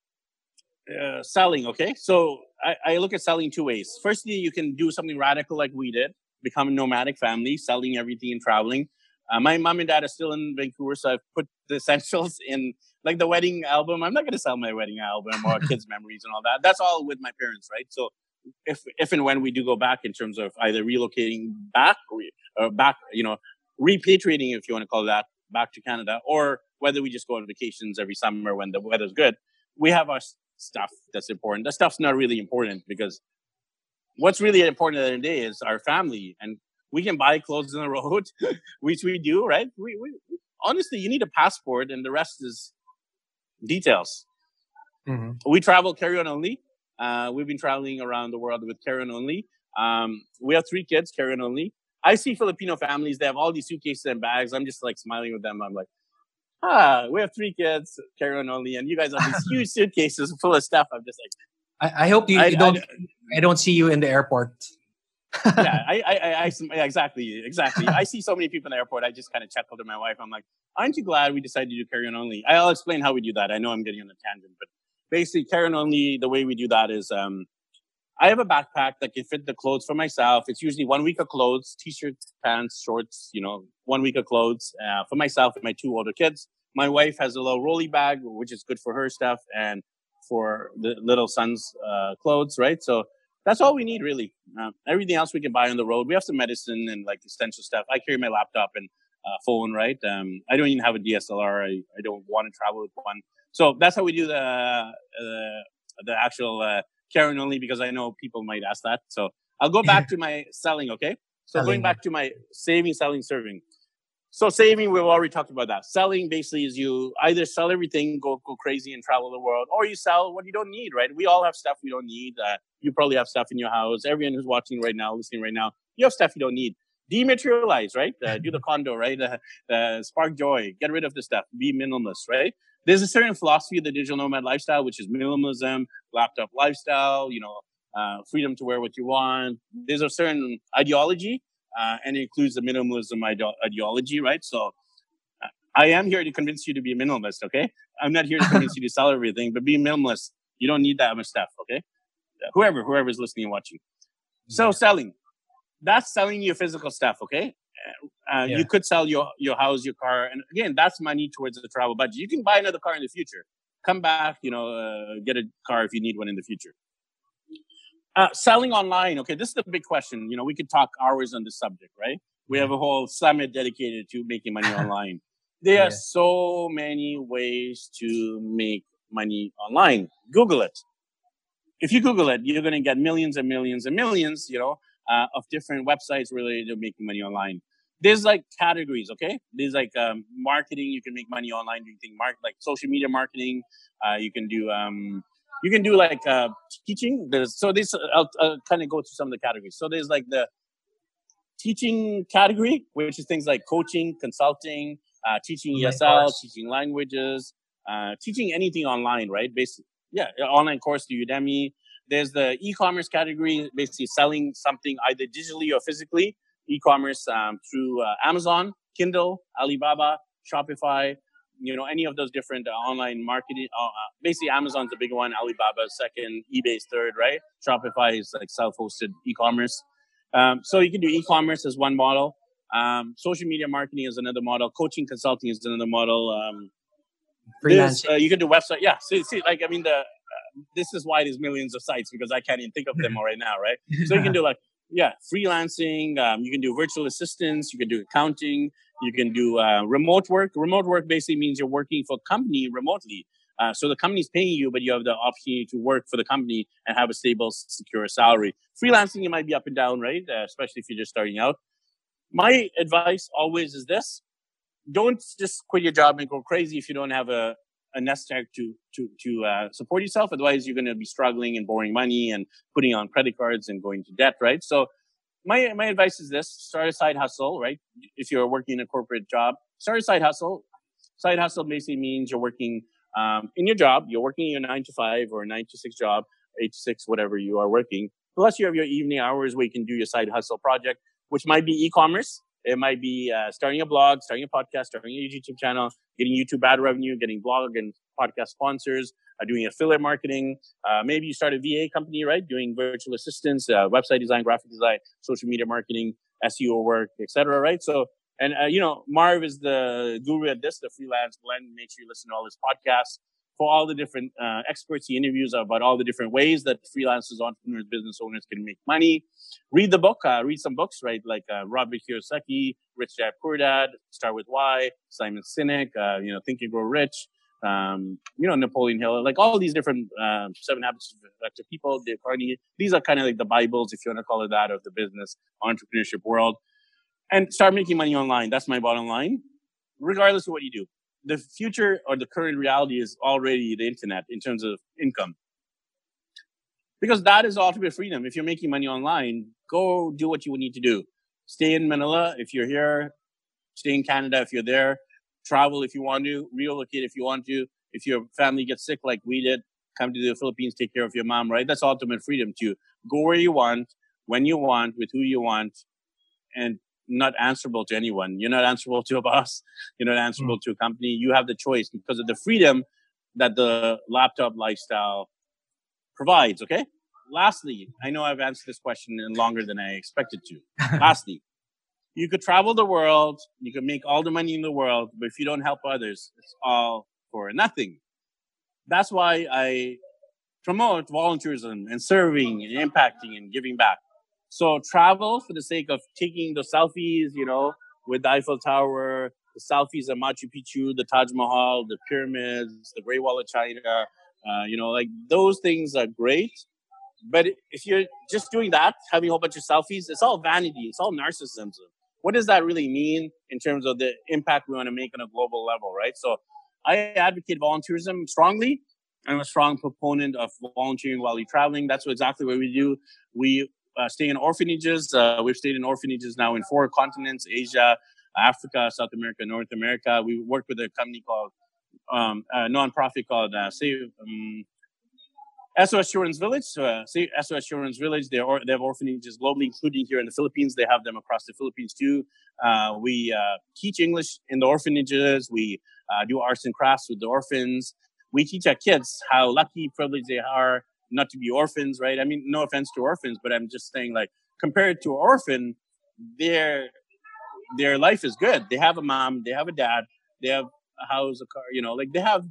uh, selling, okay. So I, I look at selling two ways. Firstly, you can do something radical like we did, become a nomadic family, selling everything and traveling. Uh, my mom and dad are still in Vancouver, so I've put the essentials in, like the wedding album. I'm not going to sell my wedding album or kids' memories and all that. That's all with my parents, right? So if if and when we do go back in terms of either relocating back or, or back, you know, repatriating, if you want to call that, back to Canada, or whether we just go on vacations every summer when the weather's good, we have our stuff that's important. The stuff's not really important because what's really important at the end of the day is our family, and we can buy clothes on the road, which we do, right? We, we honestly, you need a passport, and the rest is details. Mm-hmm. We travel carry-on only. Uh, we've been traveling around the world with carry-on only. Um, we have three kids, carry-on only. I see Filipino families, they have all these suitcases and bags. I'm just like smiling with them. I'm like, ah, we have three kids, carry-on only, and you guys have these huge suitcases full of stuff. I'm just like, I, I hope you, I, you don't. I, I don't see you in the airport. yeah, I, I, I, I, yeah, exactly, exactly. I see so many people in the airport. I just kind of chuckled to my wife. I'm like, aren't you glad we decided to do carry-on only? I'll explain how we do that. I know I'm getting on a tangent, but basically, carry-on only, the way we do that is, um, I have a backpack that can fit the clothes for myself. It's usually one week of clothes, t-shirts, pants, shorts, you know, one week of clothes uh, for myself and my two older kids. My wife has a little rolly bag, which is good for her stuff and for the little son's uh, clothes, right? So That's all we need, really. Uh, everything else we can buy on the road. We have some medicine and like essential stuff. I carry my laptop and uh, phone, right? Um, I don't even have a D S L R. I, I don't want to travel with one. So that's how we do the uh, the actual uh, carrying only, because I know people might ask that. So I'll go back to my selling, okay? So selling. Going back to my saving, selling, serving. So saving, we've already talked about that. Selling basically is you either sell everything, go go crazy and travel the world, or you sell what you don't need, right? We all have stuff we don't need. Uh, you probably have stuff in your house. Everyone who's watching right now, listening right now, you have stuff you don't need. Dematerialize, right? Uh, do the condo, right? Uh, uh, spark joy. Get rid of the stuff. Be minimalist, right? There's a certain philosophy of the digital nomad lifestyle, which is minimalism, laptop lifestyle, you know, uh, freedom to wear what you want. There's a certain ideology. Uh, and it includes the minimalism ide- ideology, right? So uh, I am here to convince you to be a minimalist, okay? I'm not here to convince you to sell everything, but be minimalist. You don't need that much stuff, okay? Uh, whoever, whoever is listening and watching. So yeah. Selling, that's selling your physical stuff, okay? Uh, yeah. You could sell your, your house, your car. And again, that's money towards the travel budget. You can buy another car in the future. Come back, you know, uh, get a car if you need one in the future. Uh, selling online, okay, this is the big question. You know, we could talk hours on this subject, right? We have a whole summit dedicated to making money online. There yeah. are so many ways to make money online. Google it. If you Google it, you're going to get millions and millions and millions, you know, uh, of different websites related to making money online. There's like categories, okay? There's like um, marketing. You can make money online doing things, mark- like social media marketing. Uh, you can do... Um, You can do like uh, teaching. There's, so this, I'll, I'll kind of go through some of the categories. So there's like the teaching category, which is things like coaching, consulting, uh, teaching E S L, teaching languages, uh, teaching anything online, right? Basically, yeah, online course to Udemy. There's the e-commerce category, basically selling something either digitally or physically. E-commerce um, through uh, Amazon, Kindle, Alibaba, Shopify. You know, any of those different uh, online marketing, uh, uh, basically Amazon's the big one, Alibaba second, eBay's third, right? Shopify is like self-hosted e-commerce. Um, so you can do e-commerce as one model. Um, social media marketing is another model. Coaching, consulting is another model. Um, Freelancing. Uh, you can do website. Yeah. See, see, like, I mean, the uh, this is why there's millions of sites, because I can't even think of them all right now, right? So you can do like, yeah, freelancing. Um, you can do virtual assistants. You can do accounting. You can do uh, remote work. Remote work basically means you're working for a company remotely. Uh, so the company's paying you, but you have the opportunity to work for the company and have a stable, secure salary. Freelancing, you might be up and down, right? Uh, especially if you're just starting out. My advice always is this. Don't just quit your job and go crazy if you don't have a, a nest egg to, to, to uh, support yourself. Otherwise, you're going to be struggling and borrowing money and putting on credit cards and going to debt, right? So My my advice is this: start a side hustle, right? If you're working in a corporate job, start a side hustle. Side hustle basically means you're working um, in your job. You're working your nine to five or nine to six job, eight to six, whatever you are working. Plus, you have your evening hours where you can do your side hustle project, which might be e-commerce. It might be uh, starting a blog, starting a podcast, starting a YouTube channel, getting YouTube ad revenue, getting blog and podcast sponsors, uh, doing affiliate marketing. Uh, maybe you start a V A company, right? Doing virtual assistants, uh, website design, graphic design, social media marketing, S E O work, et cetera, right? So, and, uh, you know, Marv is the guru at this, the Freelance Blend. Make sure you listen to all his podcasts for all the different uh, experts he interviews about all the different ways that freelancers, entrepreneurs, business owners can make money. Read the book, uh, read some books, right? Like uh, Robert Kiyosaki, Rich Dad Poor Dad, Start With Why, Simon Sinek, uh, you know, Think and Grow Rich, um, you know, Napoleon Hill, like all these different uh, Seven Habits of Effective People, Dale Carnegie. These are kind of like the Bibles, if you want to call it that, of the business entrepreneurship world. And start making money online. That's my bottom line, regardless of what you do. The future or the current reality is already the internet in terms of income. Because that is ultimate freedom. If you're making money online, go do what you need to do. Stay in Manila if you're here. Stay in Canada if you're there. Travel if you want to. Relocate if you want to. If your family gets sick like we did, come to the Philippines, take care of your mom, right? That's ultimate freedom to go where you want, when you want, with who you want, and not answerable to anyone. You're not answerable to a boss. You're not answerable mm. to a company. You have the choice because of the freedom that the laptop lifestyle provides, okay? Lastly, I know I've answered this question in longer than I expected to. Lastly, you could travel the world, you could make all the money in the world, but if you don't help others, it's all for nothing. That's why I promote volunteerism and serving and impacting and giving back. So travel for the sake of taking the selfies, you know, with the Eiffel Tower, the selfies of Machu Picchu, the Taj Mahal, the pyramids, the Great Wall of China, uh, you know, like those things are great. But if you're just doing that, having a whole bunch of selfies, it's all vanity. It's all narcissism. What does that really mean in terms of the impact we want to make on a global level, right? So I advocate volunteerism strongly. I'm a strong proponent of volunteering while you're traveling. That's exactly what we do. We uh, stay in orphanages. Uh, we've stayed in orphanages now in four continents: Asia, Africa, South America, North America. We work with a company called, um, a nonprofit called uh, Save, um, S O S Children's Village. So, uh, S O S Children's Village, they, or, they have orphanages globally, including here in the Philippines. They have them across the Philippines too. Uh, we uh, teach English in the orphanages. We uh, do arts and crafts with the orphans. We teach our kids how lucky, privileged they are not to be orphans, right? I mean, no offense to orphans, but I'm just saying, like, compared to an orphan, their their life is good. They have a mom, they have a dad, they have a house, a car, you know, like they have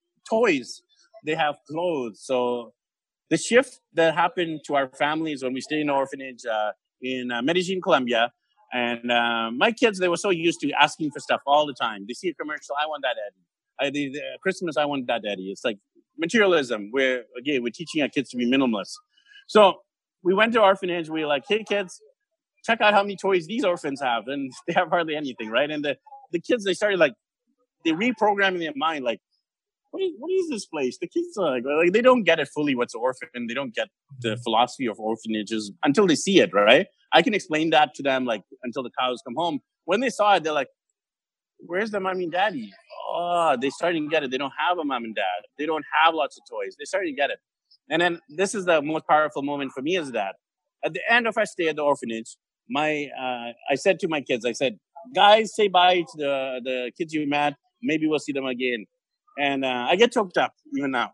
toys, they have clothes. So the shift that happened to our families when we stayed in an orphanage uh, in uh, Medellin, Colombia, and uh, my kids, they were so used to asking for stuff all the time. They see a commercial, I want that, Eddie. I, the, the, Christmas, I want that, Daddy. It's like materialism. Where again, we're teaching our kids to be minimalist. So we went to orphanage. We were like, hey, kids, check out how many toys these orphans have. And they have hardly anything, right? And the, the kids, they started like, they reprogramming their mind, like, what is, what is this place? The kids are like, like, they don't get it fully what's an orphan. They don't get the philosophy of orphanages until they see it, right? I can explain that to them, like, until the cows come home. When they saw it, they're like, where's the mommy and daddy? Oh, they starting to get it. They don't have a mom and dad. They don't have lots of toys. They starting to get it. And then this is the most powerful moment for me is that at the end of our stay at the orphanage, my uh, I said to my kids, I said, guys, say bye to the, the kids you met. Maybe we'll see them again. And uh, I get choked up even now.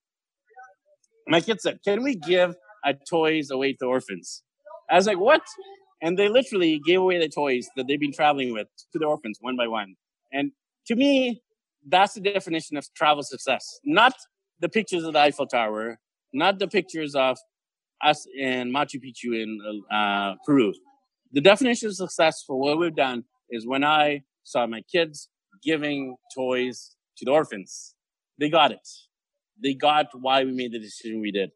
My kids said, can we give our toys away to orphans? I was like, what? And they literally gave away the toys that they've been traveling with to the orphans one by one. And to me, that's the definition of travel success. Not the pictures of the Eiffel Tower, not the pictures of us in Machu Picchu in uh, Peru. The definition of success for what we've done is when I saw my kids giving toys to the orphans. They got it. They got why we made the decision we did.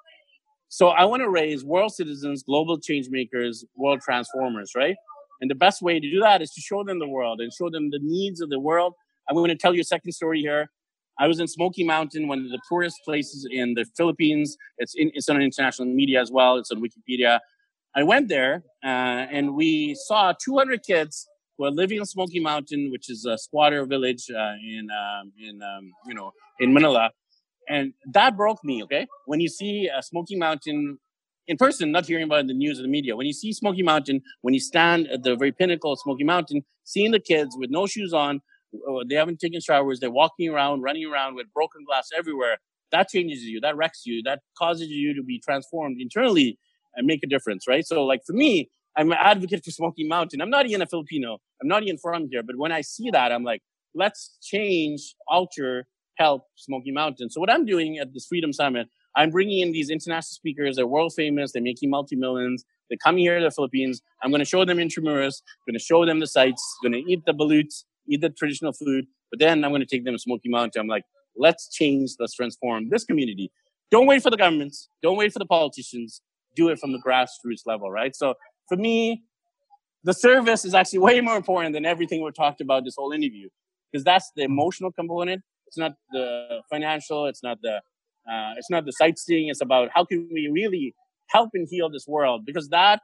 So I want to raise world citizens, global change makers, world transformers, right? And the best way to do that is to show them the world and show them the needs of the world. I'm going to tell you a second story here. I was in Smoky Mountain, one of the poorest places in the Philippines. It's in, it's on international media as well. It's on Wikipedia. I went there uh, and we saw two hundred kids who are living in Smoky Mountain, which is a squatter village uh, in um, in um, you know in Manila. And that broke me, okay? When you see a Smoky Mountain in person, not hearing about it in the news or the media, when you see Smoky Mountain, when you stand at the very pinnacle of Smoky Mountain, seeing the kids with no shoes on, they haven't taken showers, they're walking around, running around with broken glass everywhere, that changes you, that wrecks you, that causes you to be transformed internally and make a difference, right? So like for me, I'm an advocate for Smoky Mountain. I'm not even a Filipino. I'm not even from here. But when I see that, I'm like, let's change, alter, help Smoky Mountain. So what I'm doing at this Freedom Summit, I'm bringing in these international speakers. They're world famous. They're making multi-millions. They're coming here to the Philippines. I'm going to show them Intramuros. I'm going to show them the sights. I'm going to eat the balutes, eat the traditional food. But then I'm going to take them to Smoky Mountain. I'm like, let's change, let's transform this community. Don't wait for the governments. Don't wait for the politicians. Do it from the grassroots level, right? So for me, the service is actually way more important than everything we've talked about this whole interview, because that's the emotional component. It's not the financial. It's not the uh, it's not the sightseeing. It's about how can we really help and heal this world, because that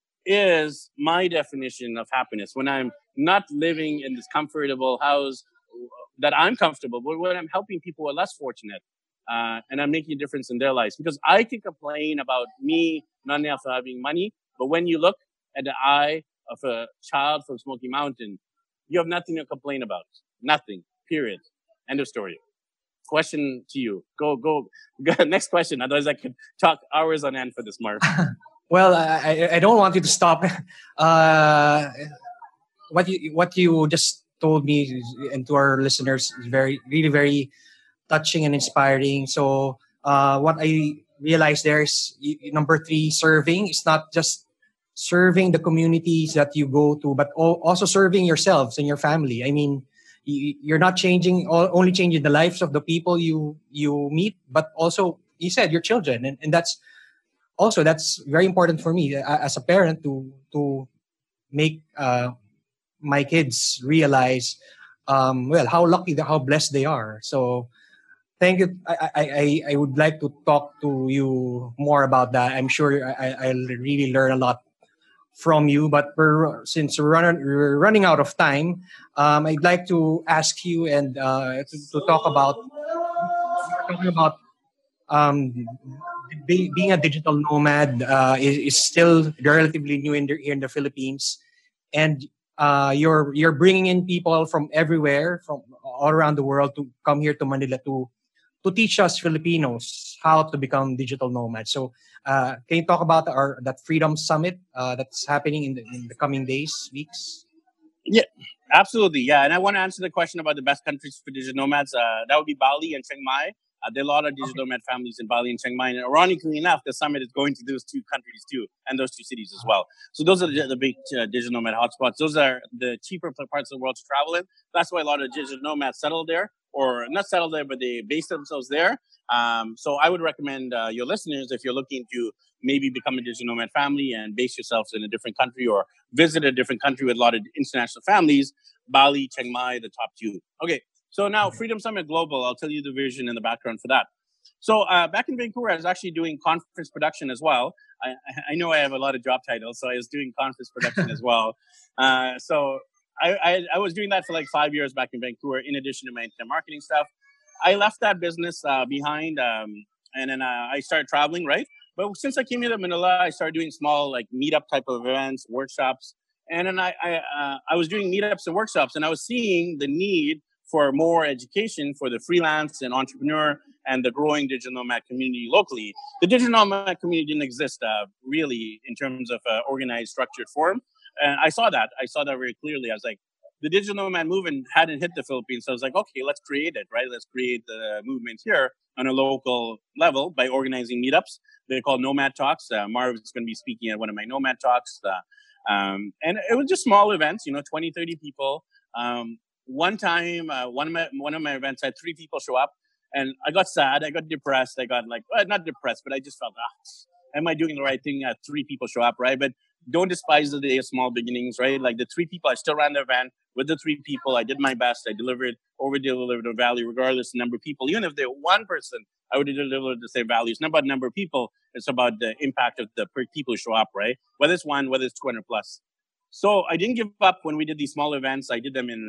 is my definition of happiness. When I'm not living in this comfortable house that I'm comfortable, but when I'm helping people who are less fortunate, uh, and I'm making a difference in their lives. Because I can complain about me not enough having money, but when you look at the eye of a child from Smoky Mountain, you have nothing to complain about. Nothing. Period. End of story. Question to you. Go, go. go. Next question. Otherwise, I could talk hours on end for this, Marv. Well, I, I don't want you to stop. Uh, what you what you just told me and to our listeners is very, really, very touching and inspiring. So uh, what I realized there is y- y- number three, serving is not just serving the communities that you go to, but al- also serving yourselves and your family. I mean, y- you're not changing o- only changing the lives of the people you you meet, but also you said your children, and, and that's also that's very important for me uh, as a parent to to make uh, my kids realize um, well how lucky how blessed they are. So thank you. I, I, I, I would like to talk to you more about that. I'm sure I, I- I'll really learn a lot from you. But we're, since we're, run, we're running out of time, um, I'd like to ask you and uh, to, to talk about we're talking about um, be, being a digital nomad uh, is, is still relatively new in the, here in the Philippines, and uh, you're you're bringing in people from everywhere, from all around the world, to come here to Manila to to teach us Filipinos how to become digital nomads. So, uh, can you talk about our that Freedom Summit uh, that's happening in the, in the coming days, weeks? Yeah, absolutely. Yeah, and I want to answer the question about the best countries for digital nomads. Uh, that would be Bali and Chiang Mai. Uh, there are a lot of digital nomad families in Bali and Chiang Mai. And ironically enough, the summit is going to those two countries too, and those two cities as well. So those are the, the big uh, digital nomad hotspots. Those are the cheaper parts of the world to travel in. That's why a lot of digital nomads settle there, or not settle there, but they base themselves there. Um, so I would recommend uh, your listeners, if you're looking to maybe become a digital nomad family and base yourselves in a different country, or visit a different country with a lot of international families, Bali, Chiang Mai, the top two. Okay, so now Freedom Summit Global, I'll tell you the vision and the background for that. So uh, back in Vancouver, I was actually doing conference production as well. I, I know I have a lot of job titles, so I was doing conference production as well. Uh, so I, I, I was doing that for like five years back in Vancouver, in addition to my internet marketing stuff. I left that business uh, behind, um, and then uh, I started traveling, right? But since I came here to Manila, I started doing small like meetup type of events, workshops, and then I I, uh, I was doing meetups and workshops, and I was seeing the need for more education for the freelance and entrepreneur and the growing digital nomad community locally. The digital nomad community didn't exist uh, really in terms of uh, organized, structured form, and I saw that. I saw that very clearly. I was like, the digital nomad movement hadn't hit the Philippines. So I was like, okay, let's create it, right? Let's create the movement here on a local level by organizing meetups. They're called Nomad Talks. Uh, Marv is going to be speaking at one of my Nomad Talks. Uh, um, and it was just small events, you know, twenty, thirty people. Um, one time, uh, one, of my, one of my events, I had three people show up. And I got sad. I got depressed. I got like, well, not depressed, but I just felt, ah, am I doing the right thing? Uh, three people show up, right? But don't despise the day of small beginnings, right? Like the three people, I still ran the event with the three people. I did my best. I delivered, over delivered the value, regardless of the number of people. Even if they're one person, I would have delivered the same value. It's not about number of people. It's about the impact of the people who show up, right? Whether it's one, whether it's two hundred plus. So I didn't give up when we did these small events. I did them in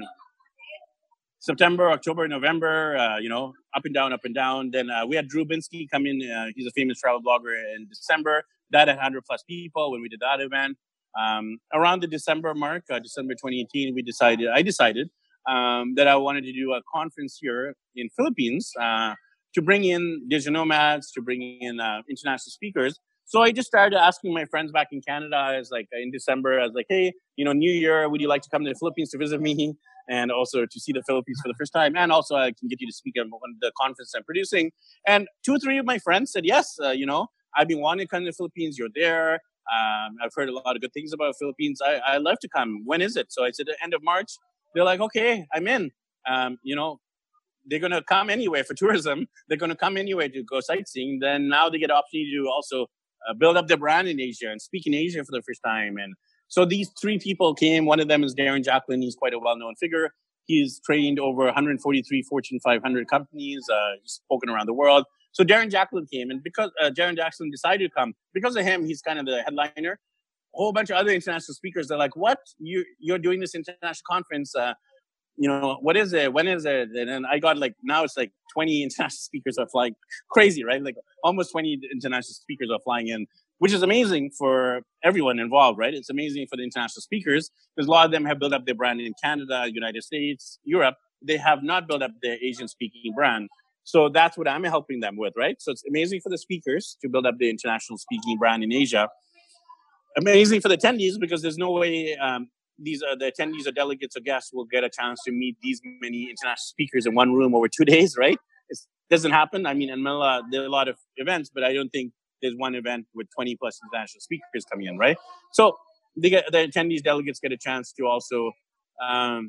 September, October, November, uh, you know, up and down, up and down. Then uh, we had Drew Binsky come in. Uh, he's a famous travel blogger in December. That had one hundred plus people when we did that event. Um, around the December mark, uh, December twenty eighteen, we decided, I decided um, that I wanted to do a conference here in Philippines uh, to bring in digital nomads, to bring in uh, international speakers. So I just started asking my friends back in Canada. I was like, in December, I was like, hey, you know, New Year, would you like to come to the Philippines to visit me? And also to see the Philippines for the first time. And also I can get you to speak at the conference I'm producing. And two or three of my friends said, yes, uh, you know, I've been wanting to come to the Philippines. You're there. Um, I've heard a lot of good things about the Philippines. I, I love to come. When is it? So I said, the end of March. They're like, okay, I'm in. Um, you know, they're going to come anyway for tourism. They're going to come anyway to go sightseeing. Then now they get the opportunity to also uh, build up their brand in Asia and speak in Asia for the first time. And so these three people came. One of them is Darren Jacklin. He's quite a well-known figure. He's trained over one hundred forty-three Fortune five hundred companies. Uh, he's spoken around the world. So Darren Jacklin came, and because uh, Darren Jacklin decided to come, because of him, he's kind of the headliner. A whole bunch of other international speakers are like, "What? You you're doing this international conference? Uh, you know, what is it? When is it?" And then I got like, now it's like twenty international speakers are flying, crazy, right? Like almost twenty international speakers are flying in, which is amazing for everyone involved, right? It's amazing for the international speakers because a lot of them have built up their brand in Canada, United States, Europe. They have not built up their Asian speaking brand. So that's what I'm helping them with, right? So it's amazing for the speakers to build up the international speaking brand in Asia. Amazing for the attendees because there's no way um, these are the attendees or delegates or guests will get a chance to meet these many international speakers in one room over two days, right? It's doesn't happen. I mean, in Manila, there are a lot of events, but I don't think there's one event with twenty plus international speakers coming in, right? So they get, the attendees, delegates get a chance to also um,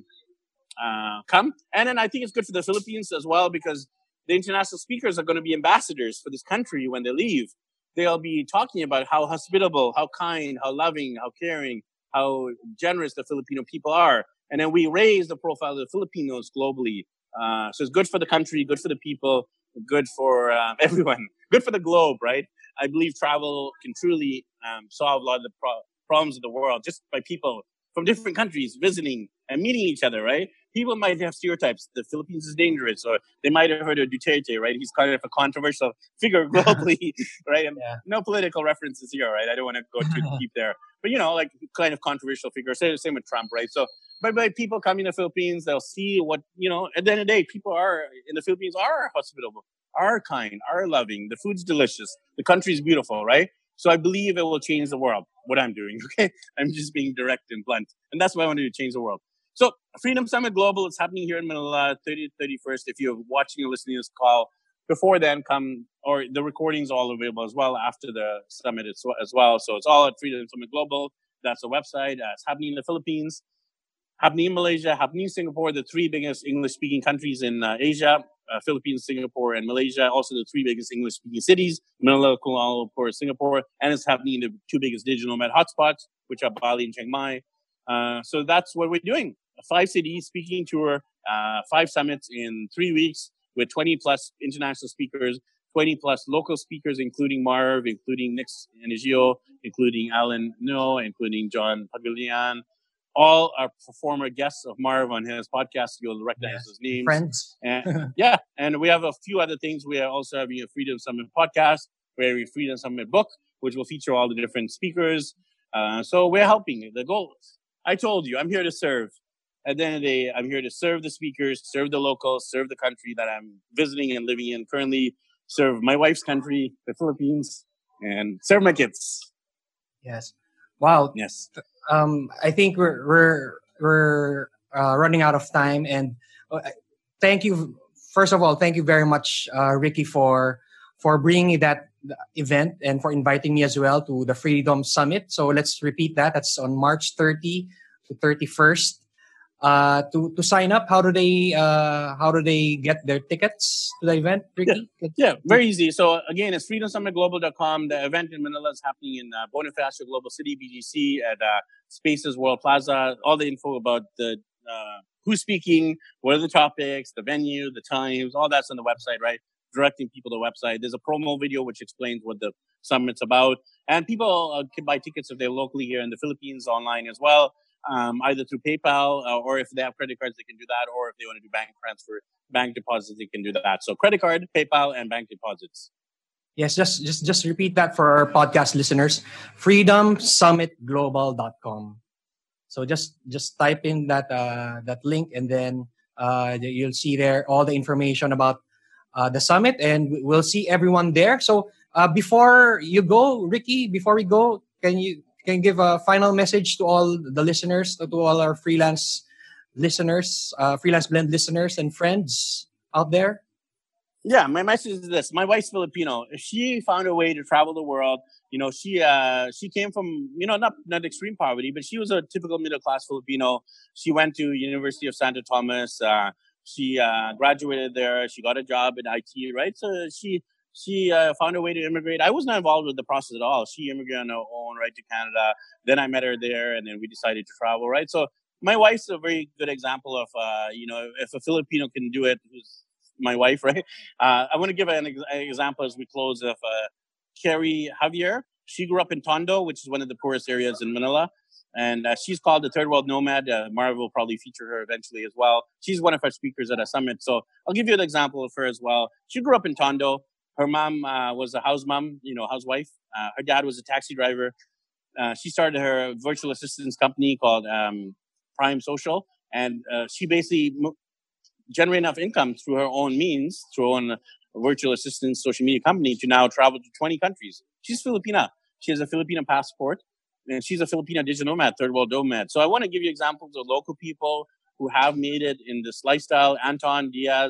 uh, come. And then I think it's good for the Philippines as well, because the international speakers are going to be ambassadors for this country when they leave. They'll be talking about how hospitable, how kind, how loving, how caring, how generous the Filipino people are. And then we raise the profile of the Filipinos globally. Uh, so it's good for the country, good for the people, good for um, everyone, good for the globe, right? I believe travel can truly um, solve a lot of the pro- problems of the world just by people from different countries visiting and meeting each other, right? People might have stereotypes. The Philippines is dangerous, or they might have heard of Duterte, right? He's kind of a controversial figure globally, right? And yeah. No political references here, right? I don't want to go too deep there. But, you know, like kind of controversial figure. Same, same with Trump, right? So, but by people coming to the Philippines, they'll see what, you know, at the end of the day, people are in the Philippines are hospitable, are kind, are loving. The food's delicious. The country's beautiful, right? So I believe it will change the world, what I'm doing, okay? I'm just being direct and blunt. And that's what I want to do, change the world. So Freedom Summit Global is happening here in Manila, thirtieth, thirty-first. If you're watching or listening to this call before then, come, or the recording's all available as well after the summit as well. So it's all at Freedom Summit Global. That's the website. Uh, it's happening in the Philippines, happening in Malaysia, happening in Singapore, the three biggest English-speaking countries in uh, Asia, uh, Philippines, Singapore, and Malaysia. Also the three biggest English-speaking cities, Manila, Kuala Lumpur, Singapore. And it's happening in the two biggest digital nomad hotspots, which are Bali and Chiang Mai. Uh, so that's what we're doing. A five cities speaking tour, uh, five summits in three weeks with twenty plus international speakers, twenty plus local speakers, including Marv, including Nick Anigio, including Alan No, including John Pagilian. All are former guests of Marv on his podcast. You'll recognize yes. his names. Friends. And, yeah. And we have a few other things. We are also having a Freedom Summit podcast, we have a Freedom Summit book, which will feature all the different speakers. Uh, so we're helping. The goal, I told you, I'm here to serve. At the end of the day, I'm here to serve the speakers, serve the locals, serve the country that I'm visiting and living in currently, serve my wife's country, the Philippines, and serve my kids. Yes. Wow. Yes. Um, I think we're we're we're uh, running out of time, and uh, thank you. First of all, thank you very much, uh, Ricky, for for bringing that event and for inviting me as well to the Freedom Summit. So let's repeat that. That's on March thirtieth to thirty-first. Uh, to to sign up, how do they uh, how do they get their tickets to the event, Ricky? Yeah, yeah, very easy. So again, it's freedom summit global dot com. The event in Manila is happening in uh, Bonifacio Global City, B G C, at uh, Spaces World Plaza. All the info about the uh, who's speaking, what are the topics, the venue, the times, all that's on the website, right? Directing people to the website. There's a promo video which explains what the summit's about, and people uh, can buy tickets if they're locally here in the Philippines online as well. Um, either through PayPal uh, or if they have credit cards, they can do that. Or if they want to do bank transfer, bank deposits, they can do that. So credit card, PayPal, and bank deposits. Yes, just just just repeat that for our podcast listeners. freedom summit global dot com. So just just type in that uh, that link, and then uh, you'll see there all the information about uh, the summit, and we'll see everyone there. So uh, before you go, Ricky, before we go, can you Can give a final message to all the listeners, to all our freelance listeners, uh, freelance blend listeners and friends out there? Yeah, my message is this: my wife's Filipino. She found a way to travel the world. You know, she uh, she came from you know not not extreme poverty, but she was a typical middle class Filipino. She went to University of Santo Tomas. Uh, she uh, graduated there. She got a job in I T. Right, so she. She uh, found a way to immigrate. I was not involved with the process at all. She immigrated on her own, right, to Canada. Then I met her there, and then we decided to travel, right? So my wife's a very good example of, uh, you know, if a Filipino can do it, who's my wife, right? Uh, I want to give an, ex- an example as we close of uh, Carrie Javier. She grew up in Tondo, which is one of the poorest areas in Manila. And uh, she's called the Third World Nomad. Uh, Marv will probably feature her eventually as well. She's one of our speakers at a summit. So I'll give you an example of her as well. She grew up in Tondo. Her mom uh, was a house mom, you know, housewife. Uh, her dad was a taxi driver. Uh, she started her virtual assistance company called um, Prime Social. And uh, she basically mo- generated enough income through her own means, through her own virtual assistance social media company, to now travel to twenty countries. She's Filipina. She has a Filipino passport. And she's a Filipino digital nomad, third world nomad. So I want to give you examples of local people who have made it in this lifestyle. Anton Diaz,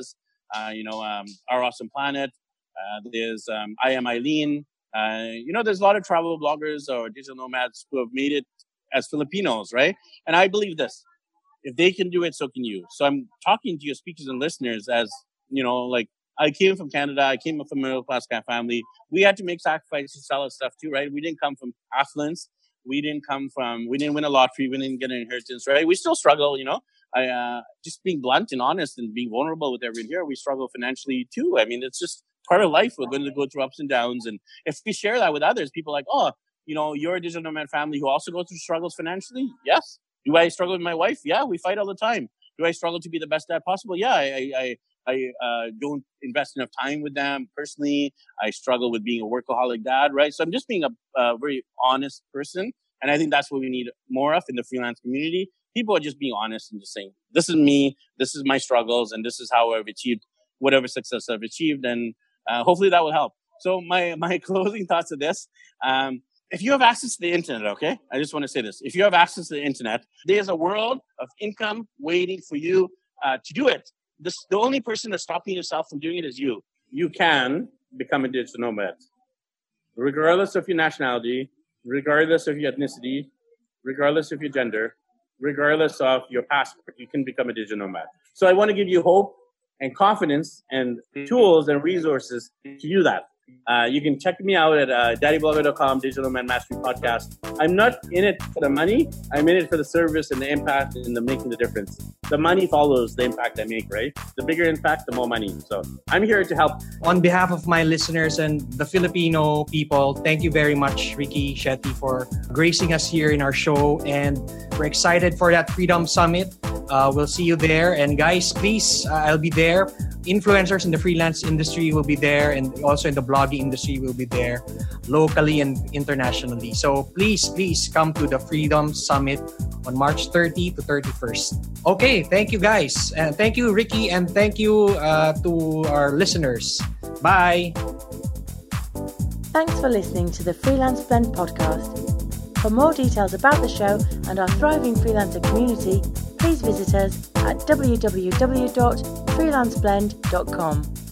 uh, you know, um, Our Awesome Planet. Uh, there's um, I Am Eileen. Uh, you know, there's a lot of travel bloggers or digital nomads who have made it as Filipinos, right? And I believe this. If they can do it, so can you. So I'm talking to your speakers and listeners as, you know, like, I came from Canada. I came from a middle-class kind of family. We had to make sacrifices to sell our stuff too, right? We didn't come from affluence. We didn't come from, we didn't win a lottery. We didn't get an inheritance, right? We still struggle, you know. I uh, just being blunt and honest and being vulnerable with everyone here. We struggle financially too. I mean, it's just part of life. We're going to go through ups and downs. And if we share that with others, people are like, oh, you know, you're a digital nomad family who also goes through struggles financially? Yes. Do I struggle with my wife? Yeah, we fight all the time. Do I struggle to be the best dad possible? Yeah, I I I uh, don't invest enough time with them personally. I struggle with being a workaholic dad, right? So I'm just being a, a very honest person. And I think that's what we need more of in the freelance community. People are just being honest and just saying, this is me, this is my struggles, and this is how I've achieved whatever success I've achieved. And uh, hopefully that will help. So my, my closing thoughts of this, um, if you have access to the internet, okay, I just want to say this. If you have access to the internet, there's a world of income waiting for you uh, to do it. This, the only person that's stopping yourself from doing it is you. You can become a digital nomad, regardless of your nationality, regardless of your ethnicity, regardless of your gender, regardless of your passport. You can become a digital nomad. So I want to give you hope and confidence and tools and resources to do that. Uh, you can check me out at uh, daddy blogger dot com, Digital Nomad Mastery Podcast. I'm not in it for the money. I'm in it for the service and the impact and the making the difference. The money follows the impact I make, right? The bigger impact, the more money. So I'm here to help. On behalf of my listeners and the Filipino people, thank you very much, Ricky Shetty, for gracing us here in our show. And we're excited for that Freedom Summit. Uh, we'll see you there. And guys, please, uh, I'll be there. Influencers in the freelance industry will be there, and also in the blogging industry will be there, locally and internationally. So please, please come to the Freedom Summit on March thirtieth to thirty-first. Okay, thank you guys. And thank you, Ricky, and thank you uh, to our listeners. Bye. Thanks for listening to the Freelance Blend podcast. For more details about the show and our thriving freelancer community, please visit us at w w w dot freelance blend dot com.